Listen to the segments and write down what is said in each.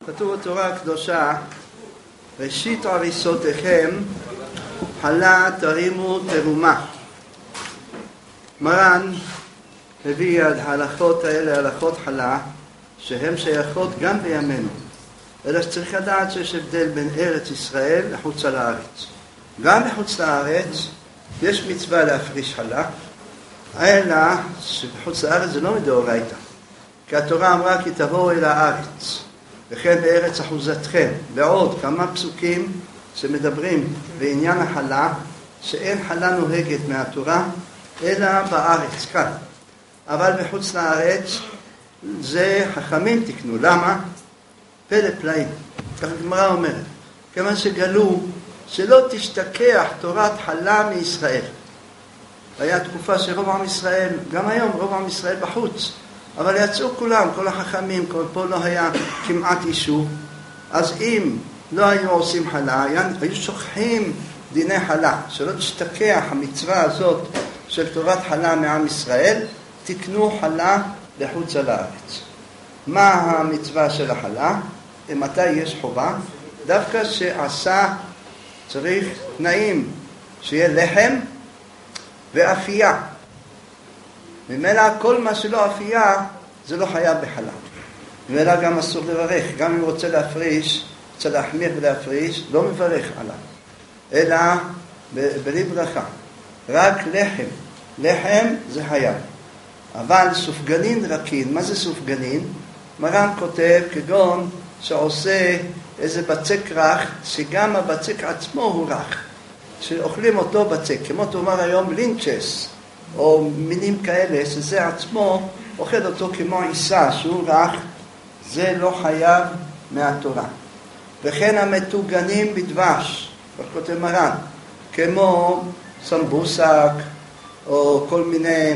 כתוב בתורה הקדושה, ראשית עריסותיכם חלה תרימו תרומה. מרן הביא ההלכות האלה, הלכות חלה, שהן שייכות גם בימינו. אלא שצריך לדעת שיש הבדל בין ארץ ישראל לחוץ לארץ. גם בחוץ לארץ יש מצווה להפריש חלה, אלא שבחוץ לארץ זה לא מדאורייתא. כי התורה אמרה כי תבואו אל הארץ, וכן בארץ אחוזתכם. ועוד כמה פסוקים שמדברים בעניין החלה, שאין חלה נוהגת מהתורה, אלא בארץ, כאן. אבל בחוץ לארץ זה חכמים תקנו. למה? פלא פלאים. כך הגמרא אומרת. כיוון שגלו שלא תשתכח תורת חלה מישראל. היה תקופה שרוב עם ישראל, גם היום רוב עם ישראל בחוץ, אבל יצאו כולם, כל החכמים, פה לא היה כמעט אישור. אז אם לא היו עושים חלה, היו שוכחים דיני חלה, שלא תשתכח המצווה הזאת של תורת חלה מעם ישראל, תקנו חלה לחוץ לארץ. מה המצווה של החלה? מתי יש חובה? דווקא שעשה צריך תנאים, שיהיה לחם ואפייה. ממילא כל מה שלא אפייה זה לא חייב בחלה. ממילא גם אסור לברך. גם אם רוצה להפריש, רוצה להחמיר ולהפריש, לא מברך עליו, אלא בלי ברכה. רק לחם. לחם זה חייב. אבל סופגנין רקין. מה זה סופגנין? מרן כותב כגון שעושה איזה בצק רך, שגם הבצק עצמו הוא רך, שאוכלים אותו בצק, כמו תאמר היום לינצ'ס, או מינים כאלה, שזה עצמו אוכל אותו כמו עיסה, שהוא רך, זה לא חייב מהתורה. וכן המטוגנים בדבש, כותב מרן, כמו סמבוסק, או כל מיני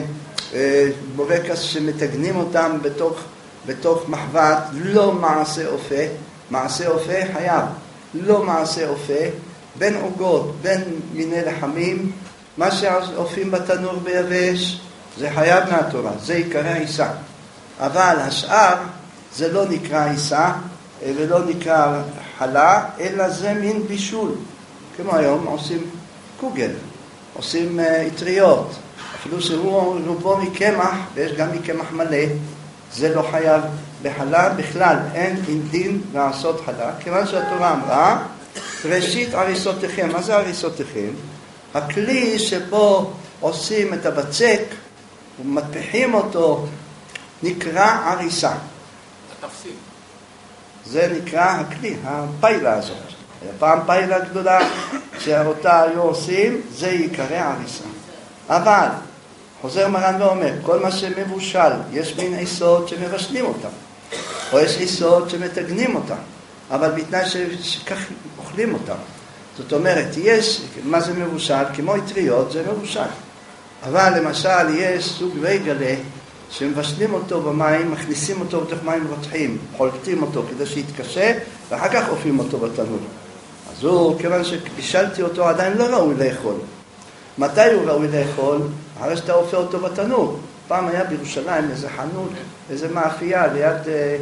בורקס שמתגנים אותם בתוך מחבת, לא מעשה אופה. מעשה אופה חייב, לא מעשה אופה, בין עוגות, בין מיני לחמים, מה שאופים בתנור ביבש, זה חייב מהתורה, זה עיקרי העיסה. אבל השאר זה לא נקרא עיסה, ולא נקרא חלה, אלא זה מין בישול. כמו היום עושים קוגל, עושים אטריות, אפילו שהוא רובו מקמח, ויש גם מקמח מלא, זה לא חייב בחלה. בכלל אין דין לעשות חלה, כיוון שהתורה אמרה ראשית עריסותיכם. מה זה עריסותיכם? הכלי שבו עושים את הבצק ומטפיחים אותו נקרא עריסה. התפסיד. זה נקרא הכלי, הפיילה הזאת. פעם פיילה גדולה שאותה היו עושים, זה עיקרי עריסה. אבל חוזר מרן ואומר, כל מה שמבושל, יש מין עיסות שמבשלים אותם, או יש עיסות שמתגנים אותם, אבל בתנאי שכך אוכלים אותם. זאת אומרת, יש, מה זה מבושל? כמו אטריות זה מבושל. אבל למשל יש סוג וייגלה שמבשלים אותו במים, מכניסים אותו בתוך מים רותחים, חולטים אותו כדי שיתקשה, ואחר כך אופים אותו בתנור. אז הוא, כיוון שבישלתי אותו, עדיין לא ראוי לאכול. מתי הוא ראוי לאכול? אחרי שאתה אופה אותו בתנור. פעם היה בירושלים איזה חנות, איזה מאפייה ליד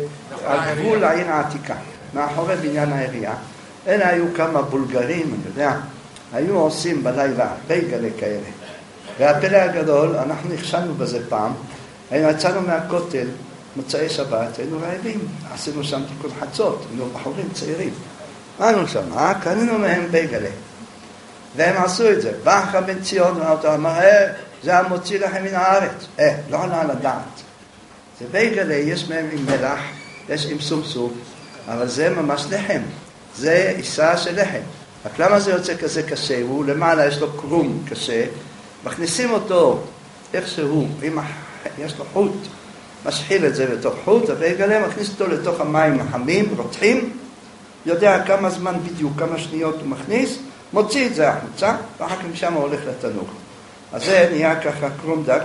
הגבול העיר העתיקה, מאחורי בניין העירייה. אלה היו כמה בולגרים, אני יודע, היו עושים בלילה בייגלה כאלה. והפלא הגדול, אנחנו נכשלנו בזה פעם, יצאנו מהכותל, מוצאי שבת, היינו רעבים, עשינו שם תיקון חצות, היינו בחורים צעירים. באנו שם, קנינו מהם בייגלה. והם עשו את זה. בא אחר בן ציון ואתה אמר, זה המוציא לכם מן הארץ. לא עלה על הדעת. זה בייגלה, יש מהם עם מלח, יש עם סומסום, אבל זה ממש לחם. זה עיסה של לחם. רק למה זה יוצא כזה קשה? הוא למעלה, יש לו קרום קשה, מכניסים אותו איכשהו, יש לו חוט, משחיל את זה בתוך חוט, הבייגלה מכניס אותו לתוך המים החמים, רותחים, יודע כמה זמן בדיוק, כמה שניות הוא מכניס, מוציא את זה החוצה, ואחר כך משם הוא הולך לתנור. אז זה נהיה ככה קרום דק,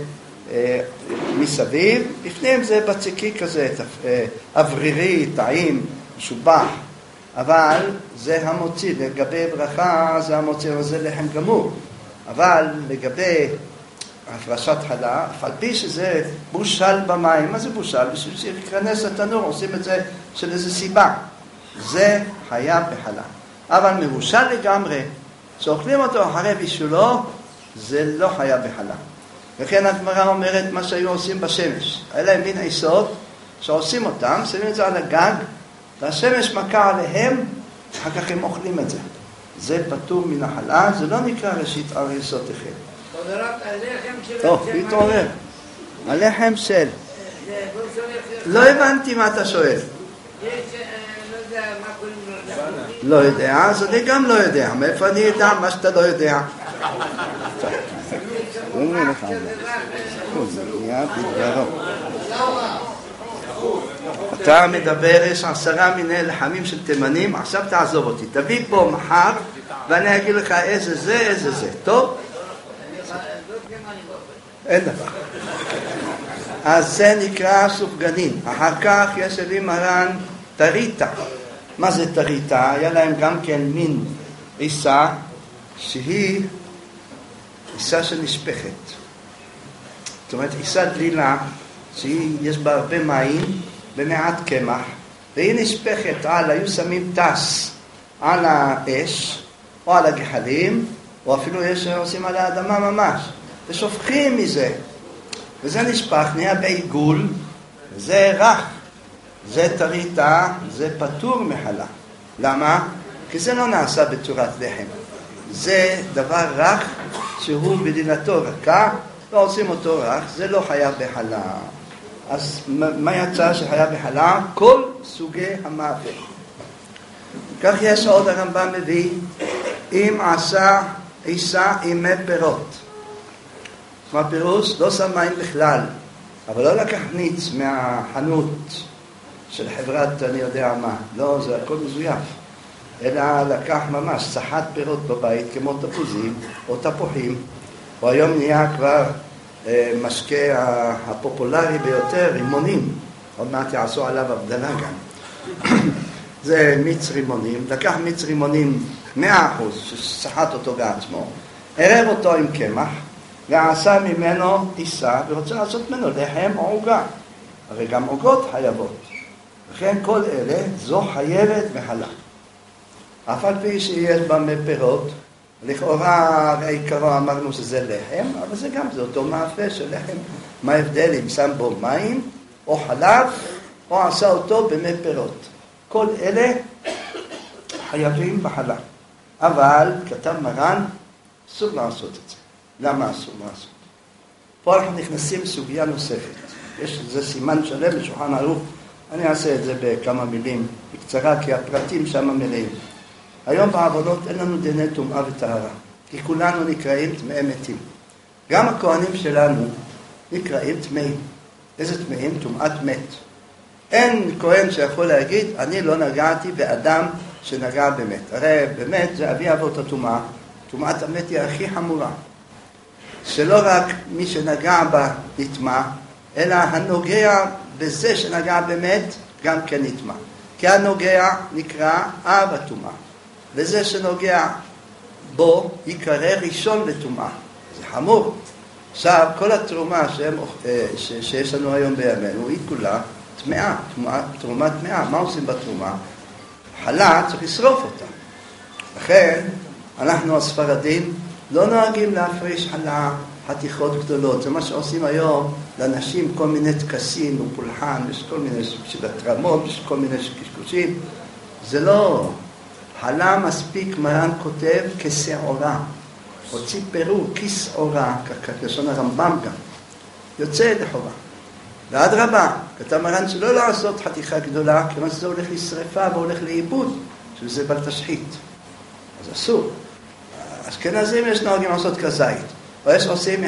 ומסביב, בפנים זה בצקי כזה, אוורירי, טעים, משובח, אבל זה המוציא, לגבי ברכה זה המוציא, וזה לחם גמור. אבל לגבי הפרשת חלה, אף על פי שזה בושל במים. מה זה בושל? בשביל שיכנס לתנור, עושים את זה של איזו סיבה. זה היה בחלה. אבל מבושל לגמרי, שאוכלים אותו אחרי בישולו, זה לא היה בחלה. וכן הגמרא אומרת מה שהיו עושים בשמש. אלה מין היסוד שעושים אותם, שמים את זה על הגג, והשמש מכה עליהם, אחר כך הם אוכלים את זה. זה פטור מן החלה, זה לא נקרא ראשית הריסותיכם. זה רק הלחם של... טוב, תתעורר. הלחם של... לא הבנתי מה אתה שואל. יש, לא יודע מה קוראים לו. לא יודע, אז אני גם לא יודע. מאיפה אני יודע מה שאתה לא יודע? אתה מדבר, יש 10 מיני לחמים של תימנים, עכשיו תעזוב אותי. תביא פה מחר ואני אגיד לך איזה זה, איזה זה. טוב? אין דבר. אז זה נקרא סופגנים. אחר כך יש לי מרן טריטה. מה זה טריטה? היה להם גם כן מין עיסה שהיא עיסה שנשפכת. זאת אומרת עיסה דלילה שיש בה הרבה מים במעט קמח, והיא נשפכת על, היו שמים טס על האש או על הגחלים, או אפילו יש שעושים על האדמה ממש, ושופכים מזה, וזה נשפך, נהיה בעיגול, זה רך, זה טריטה, זה פטור מחלה. למה? כי זה לא נעשה בצורת לחם, זה דבר רך שהוא בדינתו רכה, לא עושים אותו רך, זה לא חייב בחלה. אז מה יצא שחייב בחלה? כל סוגי המוות. כך יש עוד הרמב"ם מביא, אם עשה עיסה עם מי פירות. מה פירוש? לא שם מים בכלל, אבל לא לקח ניץ מהחנות של חברת אני יודע מה, לא, זה הכל מזויף, אלא לקח ממש סחט פירות בבית כמו תפוזים או תפוחים, או היום נהיה כבר משקה הפופולרי ביותר, רימונים, עוד מעט יעשו עליו הבדלה גם. זה מיץ רימונים, לקח מיץ רימונים 100% שסחט אותו בעצמו, ערב אותו עם קמח ועשה ממנו עיסה ורוצה לעשות ממנו לחם או עוגה, הרי גם עוגות חייבות, וכן כל אלה זו חייבת בחלה. אף על פי שיש בה מפירות, לכאורה העיקרו אמרנו שזה לחם, אבל זה גם, זה אותו מאפה של לחם. מה ההבדל אם שם בו מים או חלב או עשה אותו במי פירות? כל אלה חייבים בחלה. אבל כתב מרן, אסור לעשות את זה. למה אסור לעשות? פה אנחנו נכנסים לסוגיה נוספת. יש איזה סימן שלם בשולחן ערוך, אני אעשה את זה בכמה מילים בקצרה, כי הפרטים שם מלאים. היום בעוונות אין לנו דיני טומאה וטהרה, כי כולנו נקראים טמאי מתים. גם הכהנים שלנו נקראים טמאים. איזה טמאים? טומאת מת. אין כהן שיכול להגיד, אני לא נגעתי באדם שנגע במת. הרי באמת זה אבי אבות הטומאה. טומאת המת היא הכי חמורה. שלא רק מי שנגע בה נטמא, אלא הנוגע בזה שנגע במת גם כן נטמא. כי הנוגע נקרא אב הטומאה. וזה שנוגע בו יקרא ראשון לטומאה. זה חמור. עכשיו, כל התרומה שיש לנו היום בימינו היא כולה טמאה, תרומה טמאה. מה עושים בתרומה? חלה צריך לשרוף אותה. לכן, אנחנו הספרדים לא נוהגים להפריש חלה חתיכות גדולות. זה מה שעושים היום לאנשים, כל מיני תקסים ופולחן, יש כל מיני של התרמות, יש כל מיני קשקושים. זה לא... חלה מספיק, מרן כותב, כשעורה. הוציא פירור, כשעורה, כלשון הרמב"ם גם. יוצא ידי חובה. ועד רבה, כתב מרן שלא לעשות חתיכה גדולה, כיוון שזה הולך לשרפה והולך לאיבוד, שזה בל תשחית. אז אסור. אשכנזים יש נוהגים לעשות כזית. או יש עושים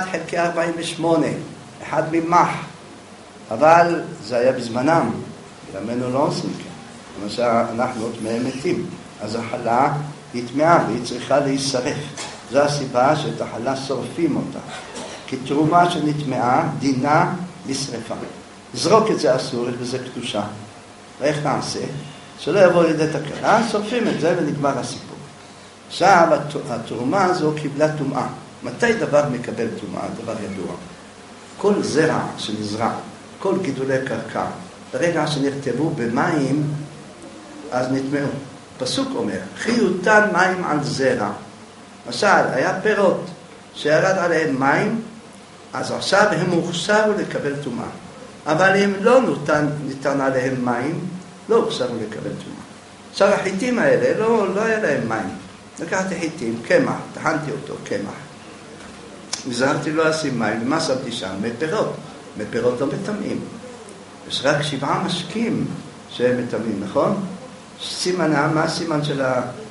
1/48, אחד ממח. אבל זה היה בזמנם. בימינו לא עושים כן. למשל, אנחנו טמאי מתים. אז החלה היא טמאה והיא צריכה להישרף. זו הסיבה שאת החלה שורפים אותה. כי תרומה שנטמאה דינה לשרפה. לזרוק את זה אסור, יש בזה קדושה. ואיך נעשה? שלא יבוא לידי תקלה, שורפים את זה ונגמר הסיפור. עכשיו התרומה הזו קיבלה טומאה. מתי דבר מקבל טומאה? דבר ידוע. כל זרע שנזרע, כל גידולי קרקע, ברגע שנכתבו במים, אז נטמעו. פסוק אומר, חיותן מים על זרע. למשל, היה פירות שירד עליהם מים, אז עכשיו הם הוכשרו לקבל טומאה. אבל אם לא ניתן עליהם מים, לא הוכשרו לקבל טומאה. עכשיו החיטים האלה, לא היה להם מים. לקחתי חיטים, קמח, טחנתי אותו, קמח. נזהרתי לא לשים מים, ומה שמתי שם? מפירות. מפירות לא מטמאים. יש רק 7 משקים שהם מטמאים, נכון? סימנה, מה הסימן של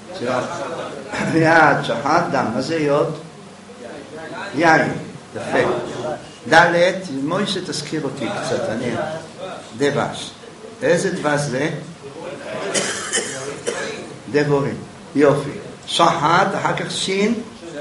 יד, שחט, דם, מה זה יוד? יין, יפה. ד' מוישה תזכיר אותי קצת, אני דבש. איזה דבש זה? דבורים, יופי. שחט, אחר כך שין?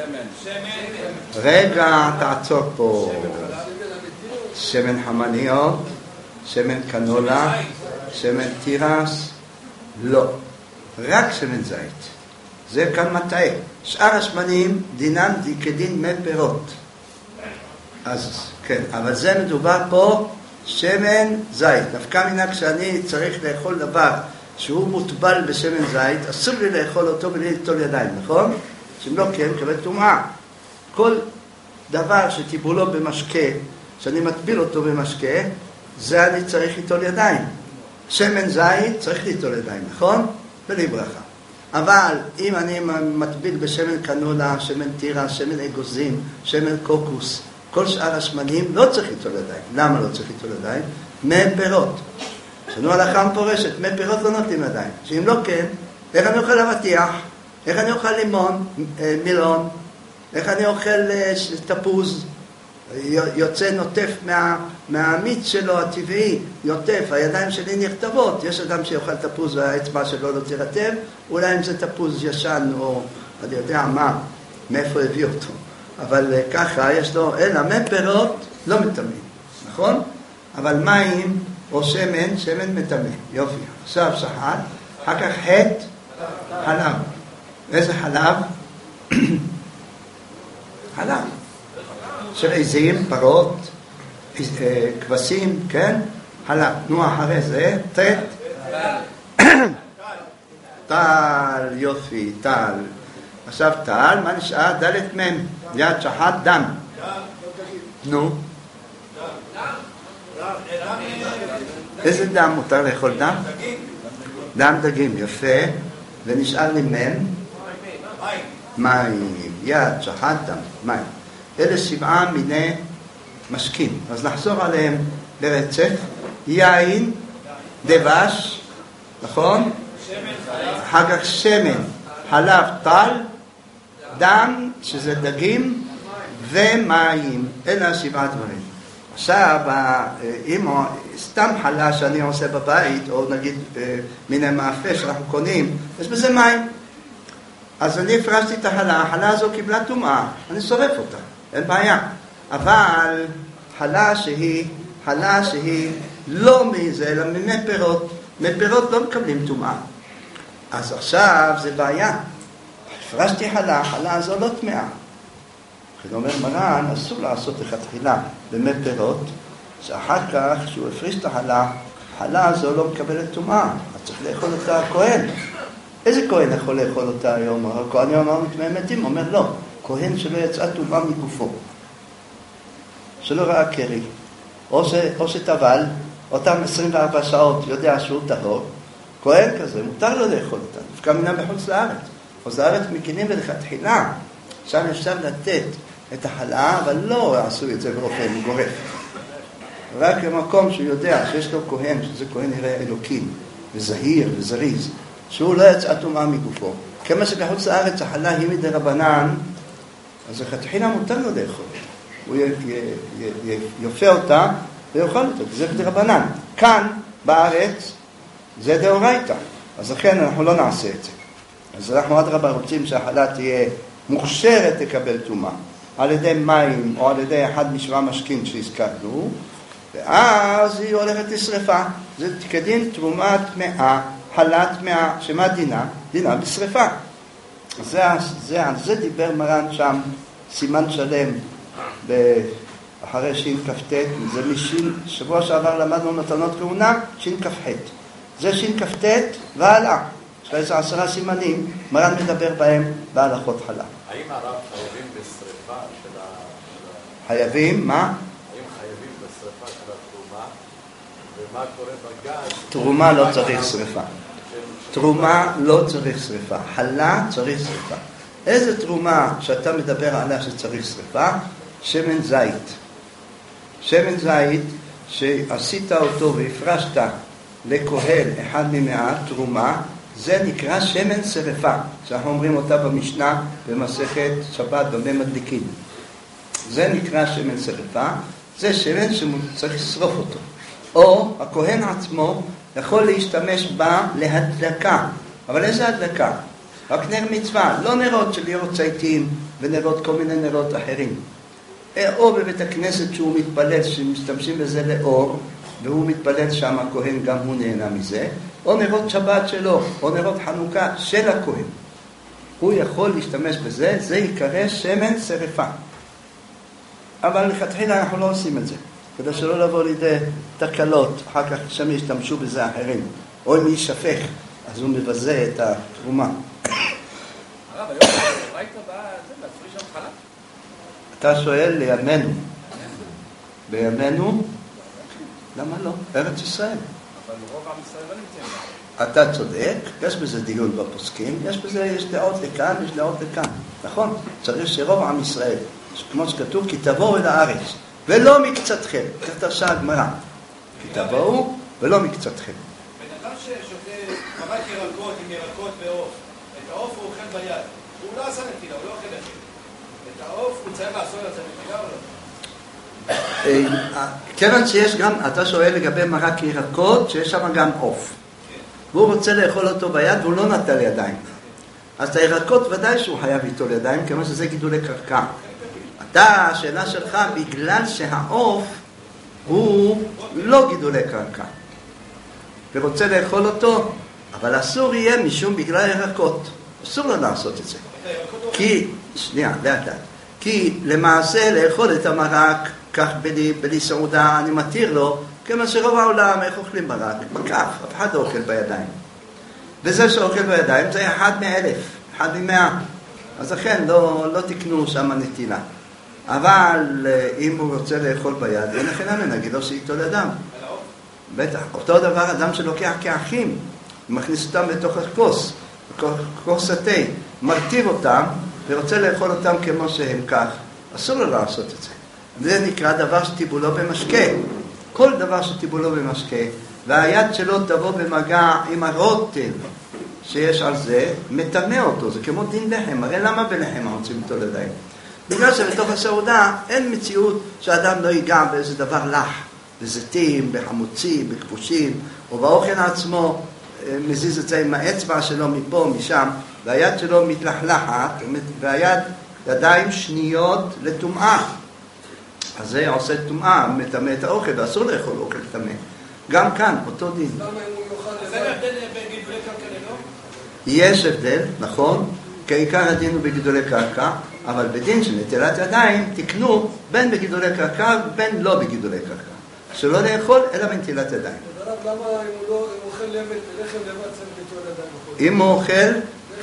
רגע, תעצור פה. שמן חמניות, שמן קנולה, שמן תירס, לא. רק שמן זית. זה כאן מטעה. שאר השמנים דינם כדין מי פירות. אז כן, אבל זה מדובר פה שמן זית. דווקא מנה כשאני צריך לאכול דבר שהוא מוטבל בשמן זית, אסור לי לאכול אותו בלי ליטול ידיים, נכון? שאם לא כן, קבל טומאה. כל דבר שטיבולו במשקה, שאני מטביל אותו במשקה, זה אני צריך ליטול ידיים. שמן זית צריך ליטול ידיים, נכון? בלי ברכה. אבל אם אני מטביל בשמן קנולה, שמן תירס, שמן אגוזים, שמן קוקוס, כל שאר השמנים לא צריך ליטול ידיים. למה לא צריך ליטול ידיים? מי פירות. שנו הלכה מפורשת, מי פירות לא נוטלים ידיים. שאם לא כן, איך אני אוכל אבטיח? איך אני אוכל לימון, מילון? איך אני אוכל תפוז? יוצא נוטף מהמיץ שלו הטבעי, יוטף, הידיים שלי נכתבות. יש אדם שיוכל תפוז והאצבע שלו לא תירטב, אולי אם זה תפוז ישן או אני יודע מה, מאיפה הביא אותו. אבל ככה יש לו, אלא מי פירות לא מטמאים, נכון? אבל מים או שמן, שמן מטמא. יופי. עכשיו שחט, אחר כך חטא, חלב. איזה חלב? חלב. של עזים, פרות, כבשים, כן? חלב. נו, אחרי זה, טל, יופי, טל. עכשיו טל, מה נשאר? דלת מם, יד שחט, דם. נו. איזה דם מותר לאכול דם? דם דגים, יפה. ונשאר לי מם? מים. יד, שחט, דם, מים. אלה 7 מיני משקים. אז נחזור עליהם לרצף. יין, דבש, נכון? אחר כך שמן, חלב, טל, דם, שזה דגים, ומים. אלה 7 דברים. עכשיו, אם סתם חלה שאני עושה בבית, או נגיד מיני מאפה שאנחנו קונים, יש בזה מים. אז אני הפרשתי את החלה, החלה הזו קיבלה טומאה, אני שורף אותה, אין בעיה. אבל חלה שהיא לא מזה, אלא ממי פירות. מפירות לא מקבלים טומאה. אז עכשיו זה בעיה. הפרשתי חלה, החלה הזו לא טמאה. זאת אומרת, מרן אסור לעשות לכתחילה במי פירות, שאחר כך שהוא הפריש את החלה, החלה הזו לא מקבלת טומאה. אז צריך לאכול אותה הכהן. איזה כהן יכול לאכול אותה היום? הכהן אמר מטמא מתים, אומר לא. כהן שלא יצאה טומאה מגופו. שלא ראה קרי. או שטבל, אותם 24 שעות יודע שהוא טהור. כהן כזה, מותר לו לאכול אותה. דווקא מינה בחוץ לארץ. חוץ לארץ מקינים ולכתחילה. שם אפשר לתת את החלה, אבל לא עשו את זה באופן גורף. רק במקום שהוא יודע שיש לו כהן, שזה כהן נראה אלוקים, וזהיר וזריז, שהוא לא יצא טומאה מגופו. כמה שבחוץ לארץ החלה היא מדי רבנן, אז לכתחילה מותר לו לאכול. הוא יופה אותה ויאכל אותה, זה מדי רבנן. כאן, בארץ, זה דאורייתא. אז לכן אנחנו לא נעשה את זה. אז אנחנו עד רבה רוצים שהחלה תהיה מוכשרת לקבל טומאה, על ידי מים או על ידי אחד משבע משקים שהזכרנו, ואז היא הולכת לשרפה. זה כדין תרומה טמאה, חלה טמאה, שמה דינה? דינה בשרפה. זה דיבר מרן שם, סימן שלם אחרי שין כ"ט, זה משין, שבוע שעבר למדנו מתנות כהונה, שין כ"ח. זה שין כ"ט והלאה. יש איזה 10 סימנים, מרן מדבר בהם בהלכות חלה. האם הרב חייבים בשריפה של ה... חייבים, מה? האם חייבים בשריפה של התרומה? ומה קורה בגז? תרומה לא צריך שריפה. תרומה לא צריך שריפה. חלה צריך שריפה. איזה תרומה שאתה מדבר עליה שצריך שריפה? שמן זית. שמן זית שעשית אותו והפרשת לכהן אחד ממאה תרומה, זה נקרא שמן שריפה, שאנחנו אומרים אותה במשנה במסכת שבת במה מדליקים. זה נקרא שמן שריפה, זה שמן שצריך לשרוף אותו. או הכהן עצמו יכול להשתמש בה להדלקה. אבל איזה הדלקה? רק נר מצווה, לא נרות של ירות צייתים ונרות כל מיני נרות אחרים. או בבית הכנסת שהוא מתפלל, שמשתמשים בזה לאור, והוא מתפלל שם, הכהן גם הוא נהנה מזה, או נרות שבת שלו, או נרות חנוכה של הכהן. הוא יכול להשתמש בזה, זה יקרא שמן שריפה. אבל לכתחילה אנחנו לא עושים את זה, כדי שלא לבוא לידי תקלות, אחר כך שם ישתמשו בזה אחרים. או אם יישפך, אז הוא מבזה את התרומה. הרב, היום ראית להפריש שם חלה? אתה שואל לימינו. בימינו? למה לא? ארץ ישראל. אבל רוב עם ישראל לא נמצאים. אתה צודק, יש בזה דיון בפוסקים, יש דעות לכאן, יש דעות לכאן. נכון? צריך שרוב עם ישראל, כמו שכתוב, כי תבואו אל הארץ, ולא מקצתכם. כך תרשה הגמרא. כי תבואו ולא מקצתכם. בן אדם ששותה מרק ירקות עם ירקות ועוף, את העוף הוא אוכל ביד. הוא לא עשה נטילה, הוא לא אוכל אחר. את העוף הוא צריך לעשות על זה נטילה או לא? כיוון שיש גם, אתה שואל לגבי מרק ירקות, שיש שם גם עוף. והוא רוצה לאכול אותו ביד והוא לא נטל ידיים. אז את הירקות ודאי שהוא חייב איתו לידיים, כמו שזה גידולי קרקע. אתה, השאלה שלך, בגלל שהעוף הוא לא גידולי קרקע. ורוצה לאכול אותו, אבל אסור יהיה משום בגלל ירקות. אסור לו לעשות את זה. כי, שנייה, לאט לאט. כי למעשה לאכול את המרק, כך בלי סעודה אני מתיר לו, כמו שרוב העולם איך אוכלים מרק, בכף, אף אחד לא אוכל בידיים. וזה שאוכל בידיים זה 1 מ-1000, 1 מ-100. אז לכן לא תקנו שם נטילה. אבל אם הוא רוצה לאכול ביד, אין לכן אמן, נגיד לו שאיתו לדם. בטח, אותו דבר אדם שלוקח כאחים, מכניס אותם לתוך הכוס, כוס התה, מרטיב אותם, ורוצה לאכול אותם כמו שהם כך. אסור לו לעשות את זה. זה נקרא דבר שטיבולו במשקה. כל דבר שטיבולו במשקה, והיד שלו תבוא במגע עם הרוטב שיש על זה, מטמא אותו. זה כמו דין לחם. הרי למה בלחם רוצים אותו לידיים? בגלל שבתוך הסעודה אין מציאות שאדם לא ייגע באיזה דבר לח, בזיתים, בחמוצים, בכבושים, או באוכל עצמו מזיז את זה עם האצבע שלו מפה, משם, והיד שלו מתלחלחת, והיד ידיים שניות לטומאה. אז זה עושה טומאה, מטמא את האוכל, ואסור לאכול אוכל טמא. גם כאן, אותו דין. למה אם הוא יאכל? זה הבדל בין גידולי קרקע ללא? יש הבדל, נכון, כעיקר הדין הוא בגידולי קרקע, אבל בדין של נטילת ידיים תקנו בין בגידולי קרקע ובין לא בגידולי קרקע. שלא לאכול אלא בנטילת ידיים. למה אם הוא אוכל לחם לבד צריך לטול ידיים? אם הוא אוכל,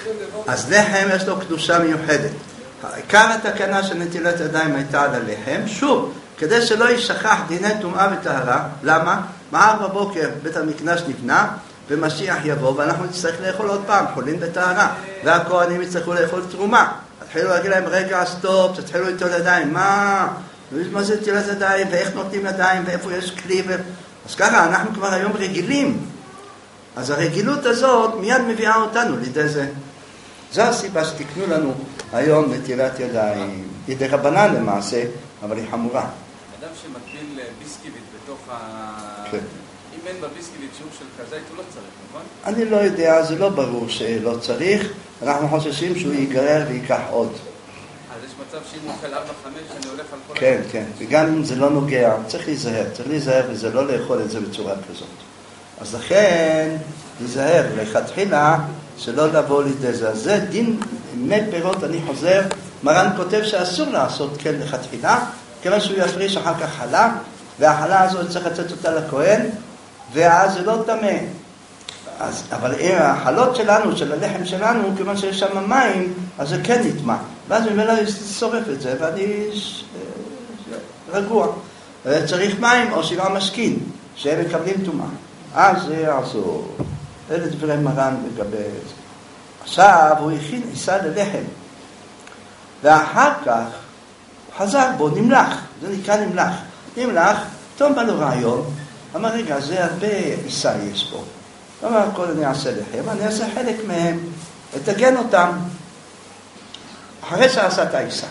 אז לחם יש לו קדושה מיוחדת. עיקר התקנה של נטילת ידיים הייתה על הלחם, שוב, כדי שלא יישכח דיני טומאה וטהרה. למה? מחר בבוקר בית המקדש נבנה, ומשיח יבוא, ואנחנו נצטרך לאכול עוד פעם, חולים בטהרה, והכהנים יצטרכו לאכול תרומה. התחילו להגיד להם, רגע, סטופ, תתחילו ליטול ידיים, מה זה נטילת ידיים, ואיך נותנים ידיים, ואיפה יש כלי, אז ככה, אנחנו כבר היום רגילים. אז הרגילות הזאת מיד מביאה אותנו לידי זה. זו הסיבה שתקנו לנו היום נטילת ידיים. היא דרבנן למעשה, אבל היא חמורה. אדם שמקביל ביסקיבית בתוך כן. אם אין בביסקיבית שיעור של כזית, הוא לא צריך, נכון? אני לא יודע, זה לא ברור שלא צריך. אנחנו חוששים שהוא ייגרר ויקח עוד. אז יש מצב שאם הוא אוכל 4-5, אני הולך על כל... כן, כן. וגם אם זה לא נוגע, צריך להיזהר וזה לא לאכול את זה בצורה כזאת. אז לכן, להיזהר, לכתחילה, שלא לבוא לידי זה. אז זה דין מי פירות, אני חוזר, מרן כותב שאסור לעשות כן לכתחילה, כיוון שהוא יפריש אחר כך חלה, והחלה הזאת צריך לצאת אותה לכהן, ואז זה לא טמא. אבל החלות שלנו, של הלחם שלנו, כיוון שיש שם מים, אז זה כן נטמא. ואז ממילא שורף את זה, ואני רגוע. צריך מים או 7 משכין, שהם מקבלים טומאה. אז זה אסור. אלה דברי מרן לגבי זה. עכשיו הוא הכין עיסה ללחם. ואחר כך חזר בו, נמלח. זה נקרא נמלח. נמלח, פתאום בא לו רעיון, אמר רגע, זה הרבה עיסה יש בו. אמר, הכל אני אעשה לחם, אני אעשה חלק מהם, אתגן אותם. אחרי שעשה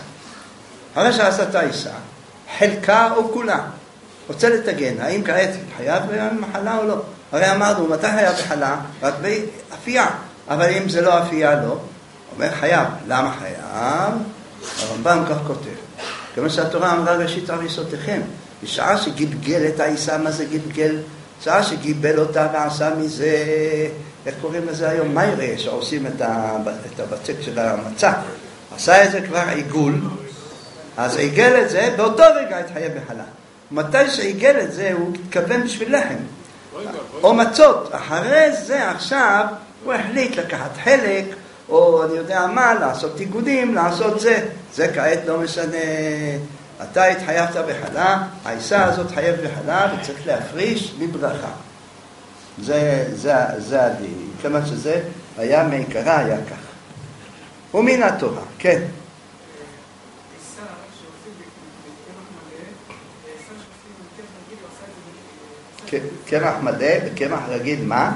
את העיסה, חלקה או כולה, רוצה לתגן, האם כעת חייב במחלה או לא? הרי אמרנו, מתי חייב בחלה? רק באפייה, אבל אם זה לא אפייה, לא. אומר חייב, למה חייב? הרמב"ם כך כותב, כמו שהתורה אמרה ראשית הריסותיכם, בשעה שגלגל את העיסה, מה זה גלגל? בשעה שגיבל אותה ועשה מזה, איך קוראים לזה היום? מיירה, שעושים את הבצק של המצה. עשה את זה כבר עיגול, אז עיגל את זה, באותו רגע התחייב בחלה. מתי שעיגל את זה, הוא התכוון בשביל לחם. או מצות. אחרי זה עכשיו, הוא החליט לקחת חלק, או אני יודע מה, לעשות תיגודים, לעשות זה. זה כעת לא משנה. אתה התחייבת בחלה, העיסה הזאת חייב בחלה, וצריך להפריש מברכה. זה הדין. כמה שזה היה מעיקרה, היה כך. ומן התורה, כן. קמח מלא, בקמח רגיל מה?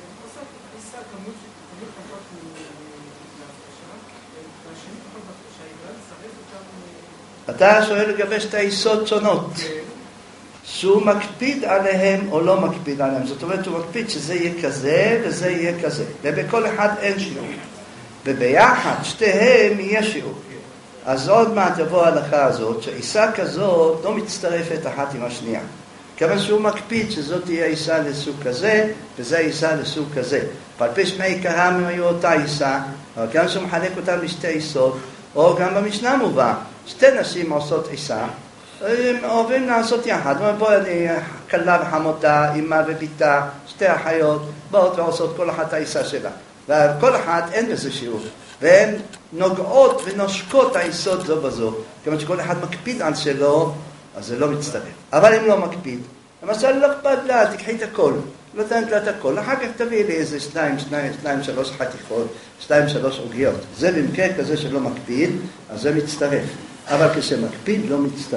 אתה שואל לגבי שתי עיסות שונות, שהוא מקפיד עליהם או לא מקפיד עליהם. זאת אומרת, הוא מקפיד שזה יהיה כזה וזה יהיה כזה, ובכל אחד אין שיעור, וביחד שתיהם יהיה שיעור. אז עוד מעט תבוא ההלכה הזאת, שעיסה כזאת לא מצטרפת אחת עם השנייה, כיוון שהוא מקפיד שזאת תהיה עיסה לסוג כזה וזה עיסה לסוג כזה. ועל פי שמעיקרם הם היו אותה עיסה, אבל כיוון שהוא מחלק אותם לשתי עיסות, או גם במשנה מובא, שתי נשים עושות עיסה, הם אוהבים לעשות יחד. בואו אני כלה וחמותה, אמא וביתה, שתי אחיות, באות ועושות כל אחת העיסה שלה. וכל אחת אין בזה שיעור. והן נוגעות ונושקות העיסות זו בזו. כיוון שכל אחד מקפיד על שלו, אז זה לא מצטרף. אבל אם לא מקפיד, למשל לא אכפת לה, תקחי את הכל. לא תנת לה את הכל. אחר כך תביא לי איזה 2-3 חתיכות, 2-3 עוגיות. זה במקרה כזה שלא מקפיד, אז זה מצטרף. אבל כשמקפיד לא מצטרף.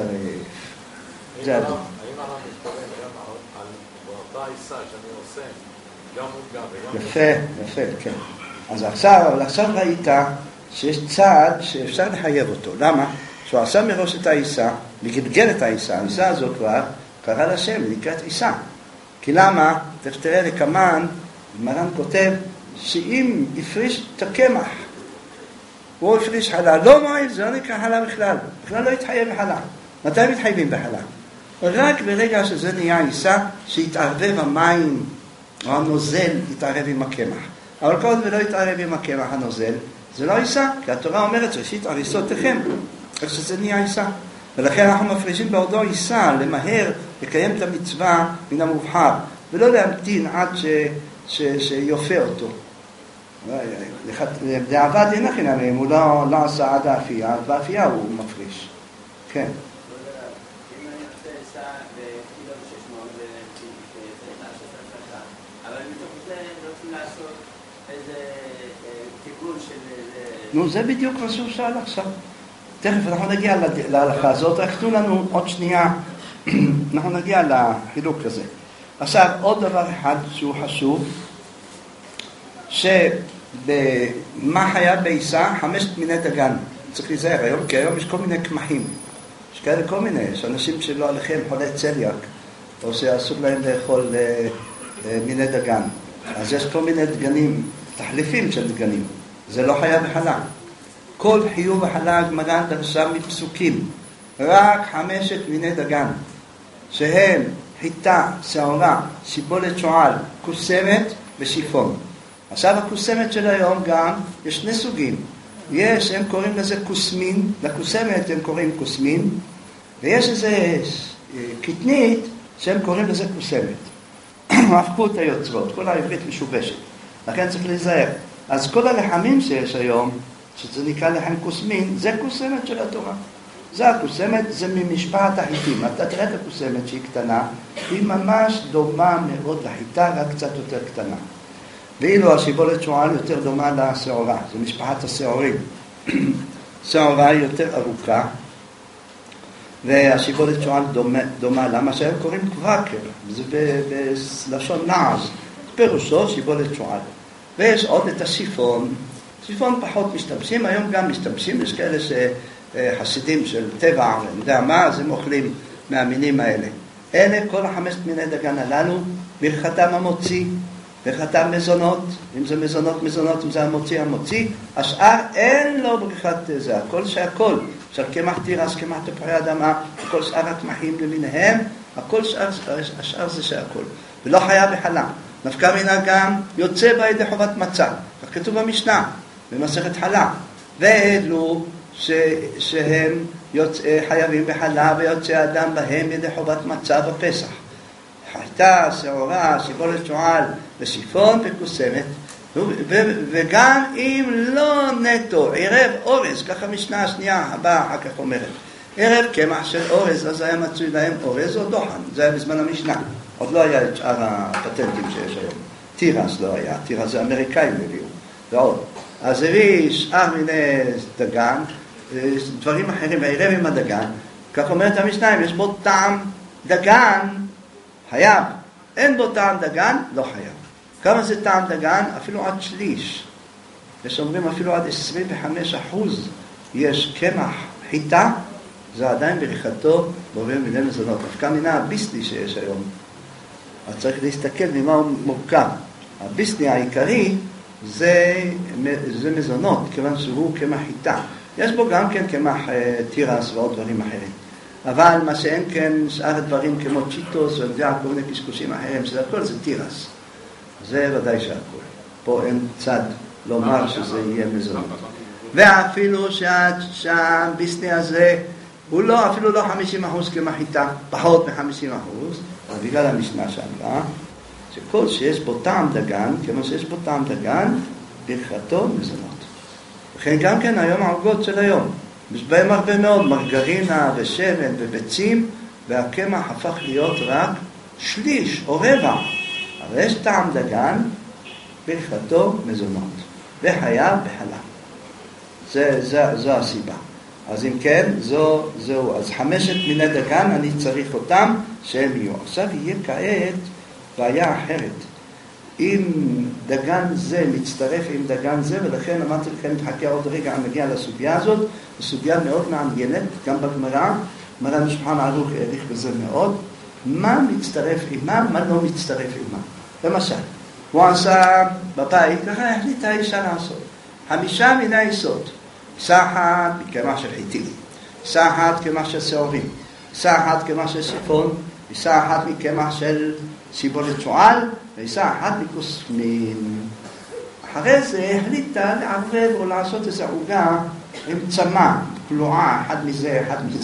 זה הדבר. האם אנחנו מתכוון היום על באותה עיסה שאני עושה, גם וגם... יפה, כן. אז עכשיו ראית שיש צעד שאפשר לחייב אותו. למה? שהוא עשה מראש את העיסה, לגלגל את העיסה. העיסה הזו כבר קרא לשם, נקראת עיסה. כי למה? תראה לכמן, מרן כותב, שאם הפריש את הקמח, הוא הפריש חלה, לא מועיל, זה לא נקרא חלה בכלל. בכלל לא יתחייב בחלה. מתי מתחייבים בחלה? רק ברגע שזה נהיה עיסה, שהתערבב המים, או הנוזל יתערב עם הקמח. אבל כל עוד ולא יתערב עם הקמח הנוזל, זה לא עיסה, כי התורה אומרת ראשית הריסותיכם, איך שזה נהיה עיסה. ולכן אנחנו מפרישים בעודו עיסה, למהר לקיים את המצווה מן המובחר, ולא להמתין עד שיופה אותו. לעבד אין הכי נעמים, הוא לא עשה עד האפייה, עד באפייה הוא מפריש. כן. אם אני עושה עיסה בקילו 600 אבל מתוך זה רוצים לעשות איזה תיקון של... נו, זה בדיוק מה שהוא שאל עכשיו. תכף אנחנו נגיע להלכה הזאת, רק תנו לנו עוד שנייה, אנחנו נגיע לחילוק הזה. עכשיו, עוד דבר אחד שהוא חשוב, שבמה חייב בעיסה? 5 מיני דגן. צריך להיזהר היום, כי היום יש כל מיני קמחים. יש כאלה כל מיני, יש אנשים שלא עליכם חולי צליאק, או שאסור להם לאכול מיני דגן. אז יש כל מיני דגנים, תחליפים של דגנים. זה לא חייב בחלה. כל חיוב החלה הגמרא דרשה מפסוקים, רק 5 מיני דגן, שהם חיטה, שעורה, שיבולת שועל, קוסמת ושיפון. עכשיו הקוסמת של היום גם, יש 2 סוגים. הם קוראים לזה קוסמין, לקוסמת הם קוראים קוסמין, ויש איזה קטנית שהם קוראים לזה קוסמת. הפכו את היוצרות, כל העברית משובשת, לכן צריך להיזהר. אז כל הלחמים שיש היום, שזה נקרא לחם קוסמין, זה קוסמת של התורה. זה הקוסמת, זה ממשפחת החיטים. אתה תראה את הקוסמת שהיא קטנה, היא ממש דומה מאוד לחיטה, רק קצת יותר קטנה. ואילו השיבולת שועל יותר דומה לשעורה, זה משפחת השעורים. שעורה היא יותר ארוכה, והשיבולת שועל דומה, למה שהם קוראים קוואקר, זה בלשון נעז, פירושו שיבולת שועל. ויש עוד את השיפון, שיפון פחות משתמשים, היום גם משתמשים, יש כאלה שחסידים של טבע, אני יודע מה, אז הם אוכלים מהמינים האלה. אלה, כל החמשת מיני דגן הללו, ברכתם המוציא, ברכתם מזונות, אם זה מזונות, אם זה המוציא, השאר אין לו ברכת זה, הכל שהכל, של קמח תירס, קמח תפוחי אדמה, כל שאר הקמחים למיניהם, הכל השאר זה שהכל, ולא חיה בחלה. נפקא מינה גם יוצא בידי חובת מצה, כך כתוב במשנה, במסכת חלה, ואלו שהם חייבים בחלה ויוצא אדם בהם ידי חובת מצה בפסח. חיטה, שעורה, שיבולת שועל ושיפון וקוסמת, וגם אם לא נטו, ערב אורז, ככה משנה השנייה הבאה אחר כך אומרת, ערב קמח של אורז, אז היה מצוי להם אורז או דוחן, זה היה בזמן המשנה, עוד לא היה את שאר הפטנטים שיש היום, תירס לא היה, תירס זה אמריקאים הביאו, ועוד, אז הביא שאר מיני דגן, דברים אחרים, הערב עם הדגן, כך אומרת המשנה, אם יש בו טעם דגן, חייב, אין בו טעם דגן, לא חייב. כמה זה טעם דגן? אפילו עד שליש. יש אומרים אפילו עד 25% יש קמח חיטה, זה עדיין בריחתו בעובר מיני מזונות. דווקא מן הביסלי שיש היום. אז צריך להסתכל ממה הוא מורכב. הביסלי העיקרי זה מזונות, כיוון שהוא קמח חיטה. יש בו גם כן קמח תירס ועוד דברים אחרים. אבל מה שאין כן, שאר הדברים כמו צ'יטוס וכל מיני קשקושים אחרים, שזה הכל זה תירס. זה ודאי שהכל. פה אין צד לומר שזה יהיה מזונות. ואפילו שהביסני הזה, הוא לא, אפילו לא 50% כמחיתה, פחות מ-50%, אבל בגלל המשנה שאמרה, שכל שיש בו טעם דגן, כמו שיש בו טעם דגן, ברכתו מזונות. וכן גם כן היום העוגות של היום. יש בהם הרבה מאוד מרגרינה ושמן וביצים, והקמח הפך להיות רק שליש או רבע. אבל יש טעם דגן, ברכתו מזונות, וחייב בחלה. זו הסיבה. אז אם כן, זהו. אז 5 מיני דגן, אני צריך אותם שהם יהיו. עכשיו יהיה כעת בעיה אחרת. אם דגן זה מצטרף עם דגן זה, ולכן אמרתי לכם, תחכה עוד רגע, אני מגיע לסוגיה הזאת, סוגיה מאוד מעניינת, גם בגמרא, גמרא בשולחן ערוך העריך בזה מאוד, מה מצטרף עם מה לא מצטרף עם מה. למשל, הוא עשה בבית, ככה החליטה האישה לעשות, 5 מיני היסוד, עיסה אחת מקמח של חיטים, עיסה אחת קמח של שעורים, עיסה אחת קמח של שיפון, עיסה אחת מקמח של שיבולת שועל, ועיסה אחת מקוסמין. אחרי זה החליטה לערבב או לעשות איזו עוגה עם צמא, פלועה, אחד מזה,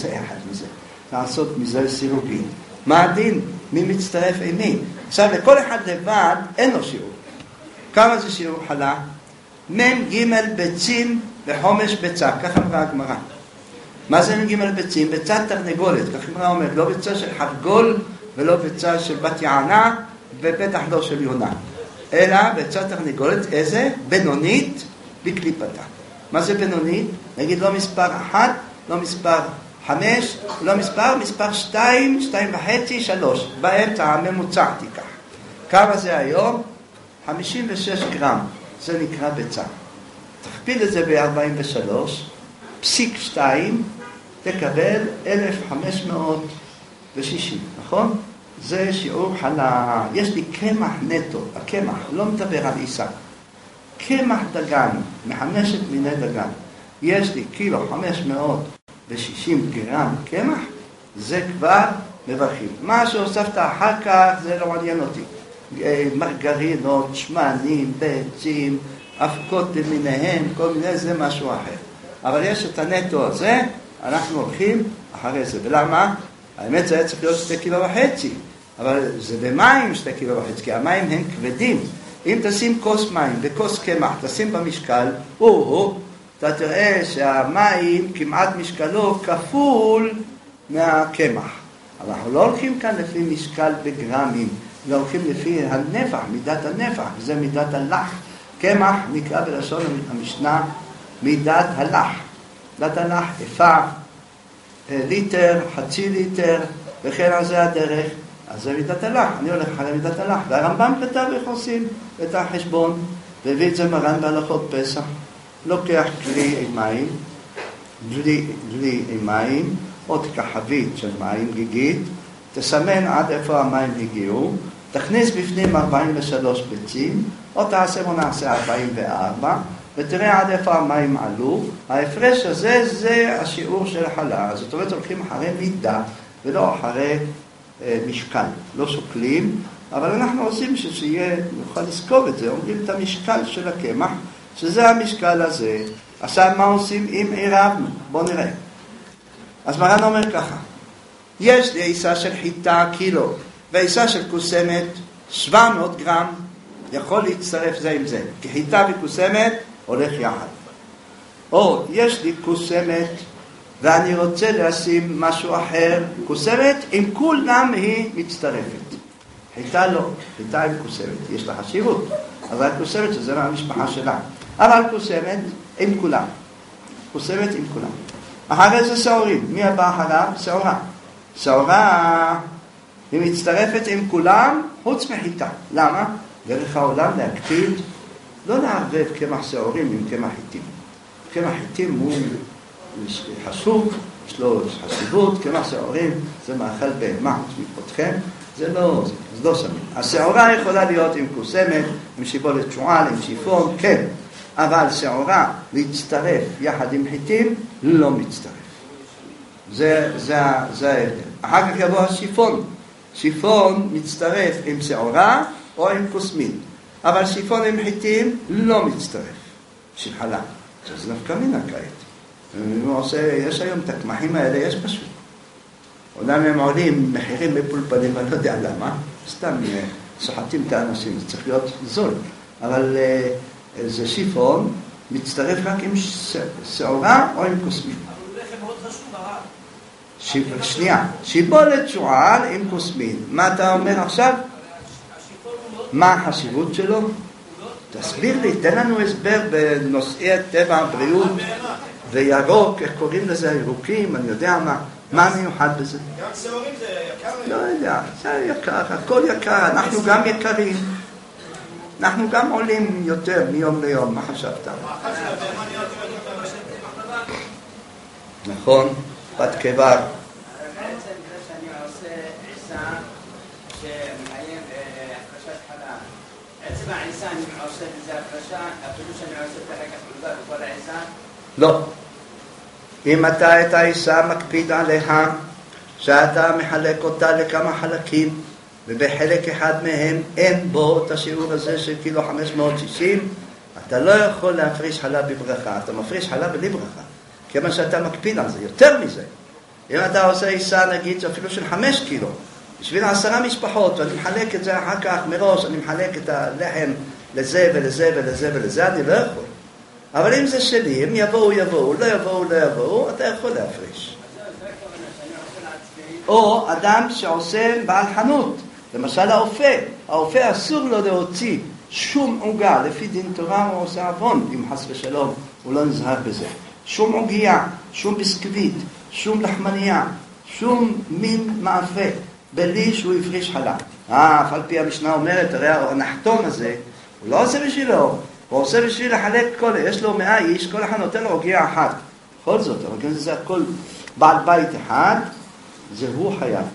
לעשות מזה סירוגין. מה הדין? מי מצטרף עם מי? עכשיו, לכל אחד לבד אין לו שיעור. כמה זה שיעור חלה? מ"ג ביצים וחומש ביצה, ככה אמרה הגמרא. מה זה מ"ג ביצים? ביצה תרנגולת, כך הגמרא אומרת, לא ביצה של חרגול ולא ביצה של בת יענה ובטח לא של יונה. אלא ביצה תרנגולת, איזה? בינונית בקליפתה. מה זה בינונית? נגיד לא מספר 1, לא מספר 5, לא מספר 2, 2.5, 3. באמצע הממוצע תיקח. כמה זה היום? 56 גרם. זה נקרא ביצה. תכפיל את זה ב-43.2, תקבל 1,560, נכון? זה שיעור חלה. יש לי קמח נטו, הקמח, לא מדבר על עיסה. קמח דגן, מ5 מיני דגן. יש לי 1,560 גרם קמח, זה כבר מברכים. מה שהוספת אחר כך זה לא מעניין אותי. מרגרינות, שמנים, ביצים, אבקות למיניהם, כל מיני, זה משהו אחר. אבל יש את הנטו הזה, אנחנו הולכים אחרי זה. ולמה? האמת זה היה צריך להיות 2.5 קילו, אבל זה במים 2.5 קילו, כי המים הם כבדים. אם תשים כוס מים וכוס קמח, תשים במשקל, אתה תראה שהמים כמעט משקלו כפול מהקמח. אבל אנחנו לא הולכים כאן לפי משקל בגרמים, לא הולכים לפי הנפח, מידת הנפח, זה מידת הלח. קמח נקרא בלשון המשנה מידת הלח. מידת הלח, איפה, ליטר, חצי ליטר, וכן על זה הדרך. אז זה מידת הלח, אני הולך אחרי מידת הלח. והרמב"ם כתב איך עושים את החשבון, והביא את זה מרן בהלכות פסח. לוקח כלי עם מים, דלי עם מים, או תיקח חבית של מים גיגית, תסמן עד איפה המים הגיעו, תכניס בפנים 43 ביצים, או תעשה או נעשה 44, ותראה עד איפה המים עלו. ההפרש הזה זה השיעור של החלה. זאת אומרת, הולכים אחרי מידה ולא אחרי משקל. לא שוקלים, אבל אנחנו עושים שיהיה, נוכל לזכור את זה, אומרים את המשקל של הקמח, שזה המשקל הזה. עכשיו מה עושים אם עירבנו? בואו נראה. אז מרן אומר ככה, יש לי עיסה של חיטה קילו, ועיסה של קוסמת 700 גרם, יכול להצטרף זה עם זה, כי חיטה וקוסמת הולך יחד. או יש לי קוסמת, ואני רוצה לשים משהו אחר, קוסמת, עם כולם היא מצטרפת. חיטה לא, חיטה עם קוסמת, יש לה חשיבות, אבל קוסמת שזה מהמשפחה שלה. אבל קוסמת עם כולם, קוסמת עם כולם. אחרי זה שעורים, מי הבא אחריו? שעורה. שעורה היא מצטרפת עם כולם חוץ מחיטה. למה? דרך העולם להקפיד, לא לערבב קמח שעורים עם קמח חיטים. קמח חיטים הוא חשוב, יש לו חשיבות, קמח שעורים זה מאכל בהמה, מפותחם, זה לא שמים. השעורה יכולה להיות עם קוסמת, עם שיבולת שועל, עם שיפון, כן. אבל שעורה להצטרף יחד עם חיטים לא מצטרף. זה ההבדל. אחר כך יבוא השיפון. שיפון מצטרף עם שעורה או עם קוסמין. אבל שיפון עם חיטים לא מצטרף. שחלה. זה נפקא מינה כעת. יש היום את הקמחים האלה, יש פשוט. עולם הם עולים מחירים מפולפלים, אני לא יודע למה. סתם סוחטים את האנשים, זה צריך להיות זול. אבל זה שיפון מצטרף רק עם שעורה או עם קוסמין. אבל הוא לחם מאוד חשוב הרב. שנייה, שיבולת שועל עם קוסמין. מה אתה אומר עכשיו? מה החשיבות שלו? תסביר לי, תן לנו הסבר בנושאי טבע, בריאות וירוק, איך קוראים לזה הירוקים, אני יודע מה מיוחד בזה. גם שעורים זה יקר? לא יודע, זה יקר, הכל יקר, אנחנו גם יקרים. אנחנו גם עולים יותר מיום ליום, מה חשבת? נכון, בת קבר. בעצם זה שאני עושה עיסה שמחייב הפרשת חלה. עצם העיסה אני עושה בזה הפרשה, אפילו שאני עושה את הרקע חלובה בכל העיסה? לא. אם אתה את העיסה מקפיד עליה, שאתה מחלק אותה לכמה חלקים, ובחלק אחד מהם אין בו את השיעור הזה של קילו 560, אתה לא יכול להפריש חלה בברכה, אתה מפריש חלה בלי ברכה, כמה שאתה מקפיד על זה, יותר מזה. אם אתה עושה עיסה נגיד אפילו של 5 קילו, בשביל 10 משפחות, ואני מחלק את זה אחר כך מראש, אני מחלק את הלחם לזה ולזה ולזה ולזה, אני לא יכול. אבל אם זה שלי, אם יבואו, לא יבואו, אתה יכול להפריש. או אדם שעושה בעל חנות, למשל האופה אסור לו להוציא שום עוגה, לפי דין תורה הוא עושה עוון, אם חס ושלום הוא לא נזהר בזה. שום עוגיה, שום ביסקוויט, שום לחמניה, שום מין מאפה, בלי שהוא יפריש חלה. אף על פי המשנה אומרת, הרי הנחתום הזה, הוא לא עושה בשבילו, הוא עושה בשביל לחלק יש לו 100 איש, כל אחד נותן לו עוגיה אחת. בכל זאת, אבל זה הכל בעל בית אחד, זה הוא חייב.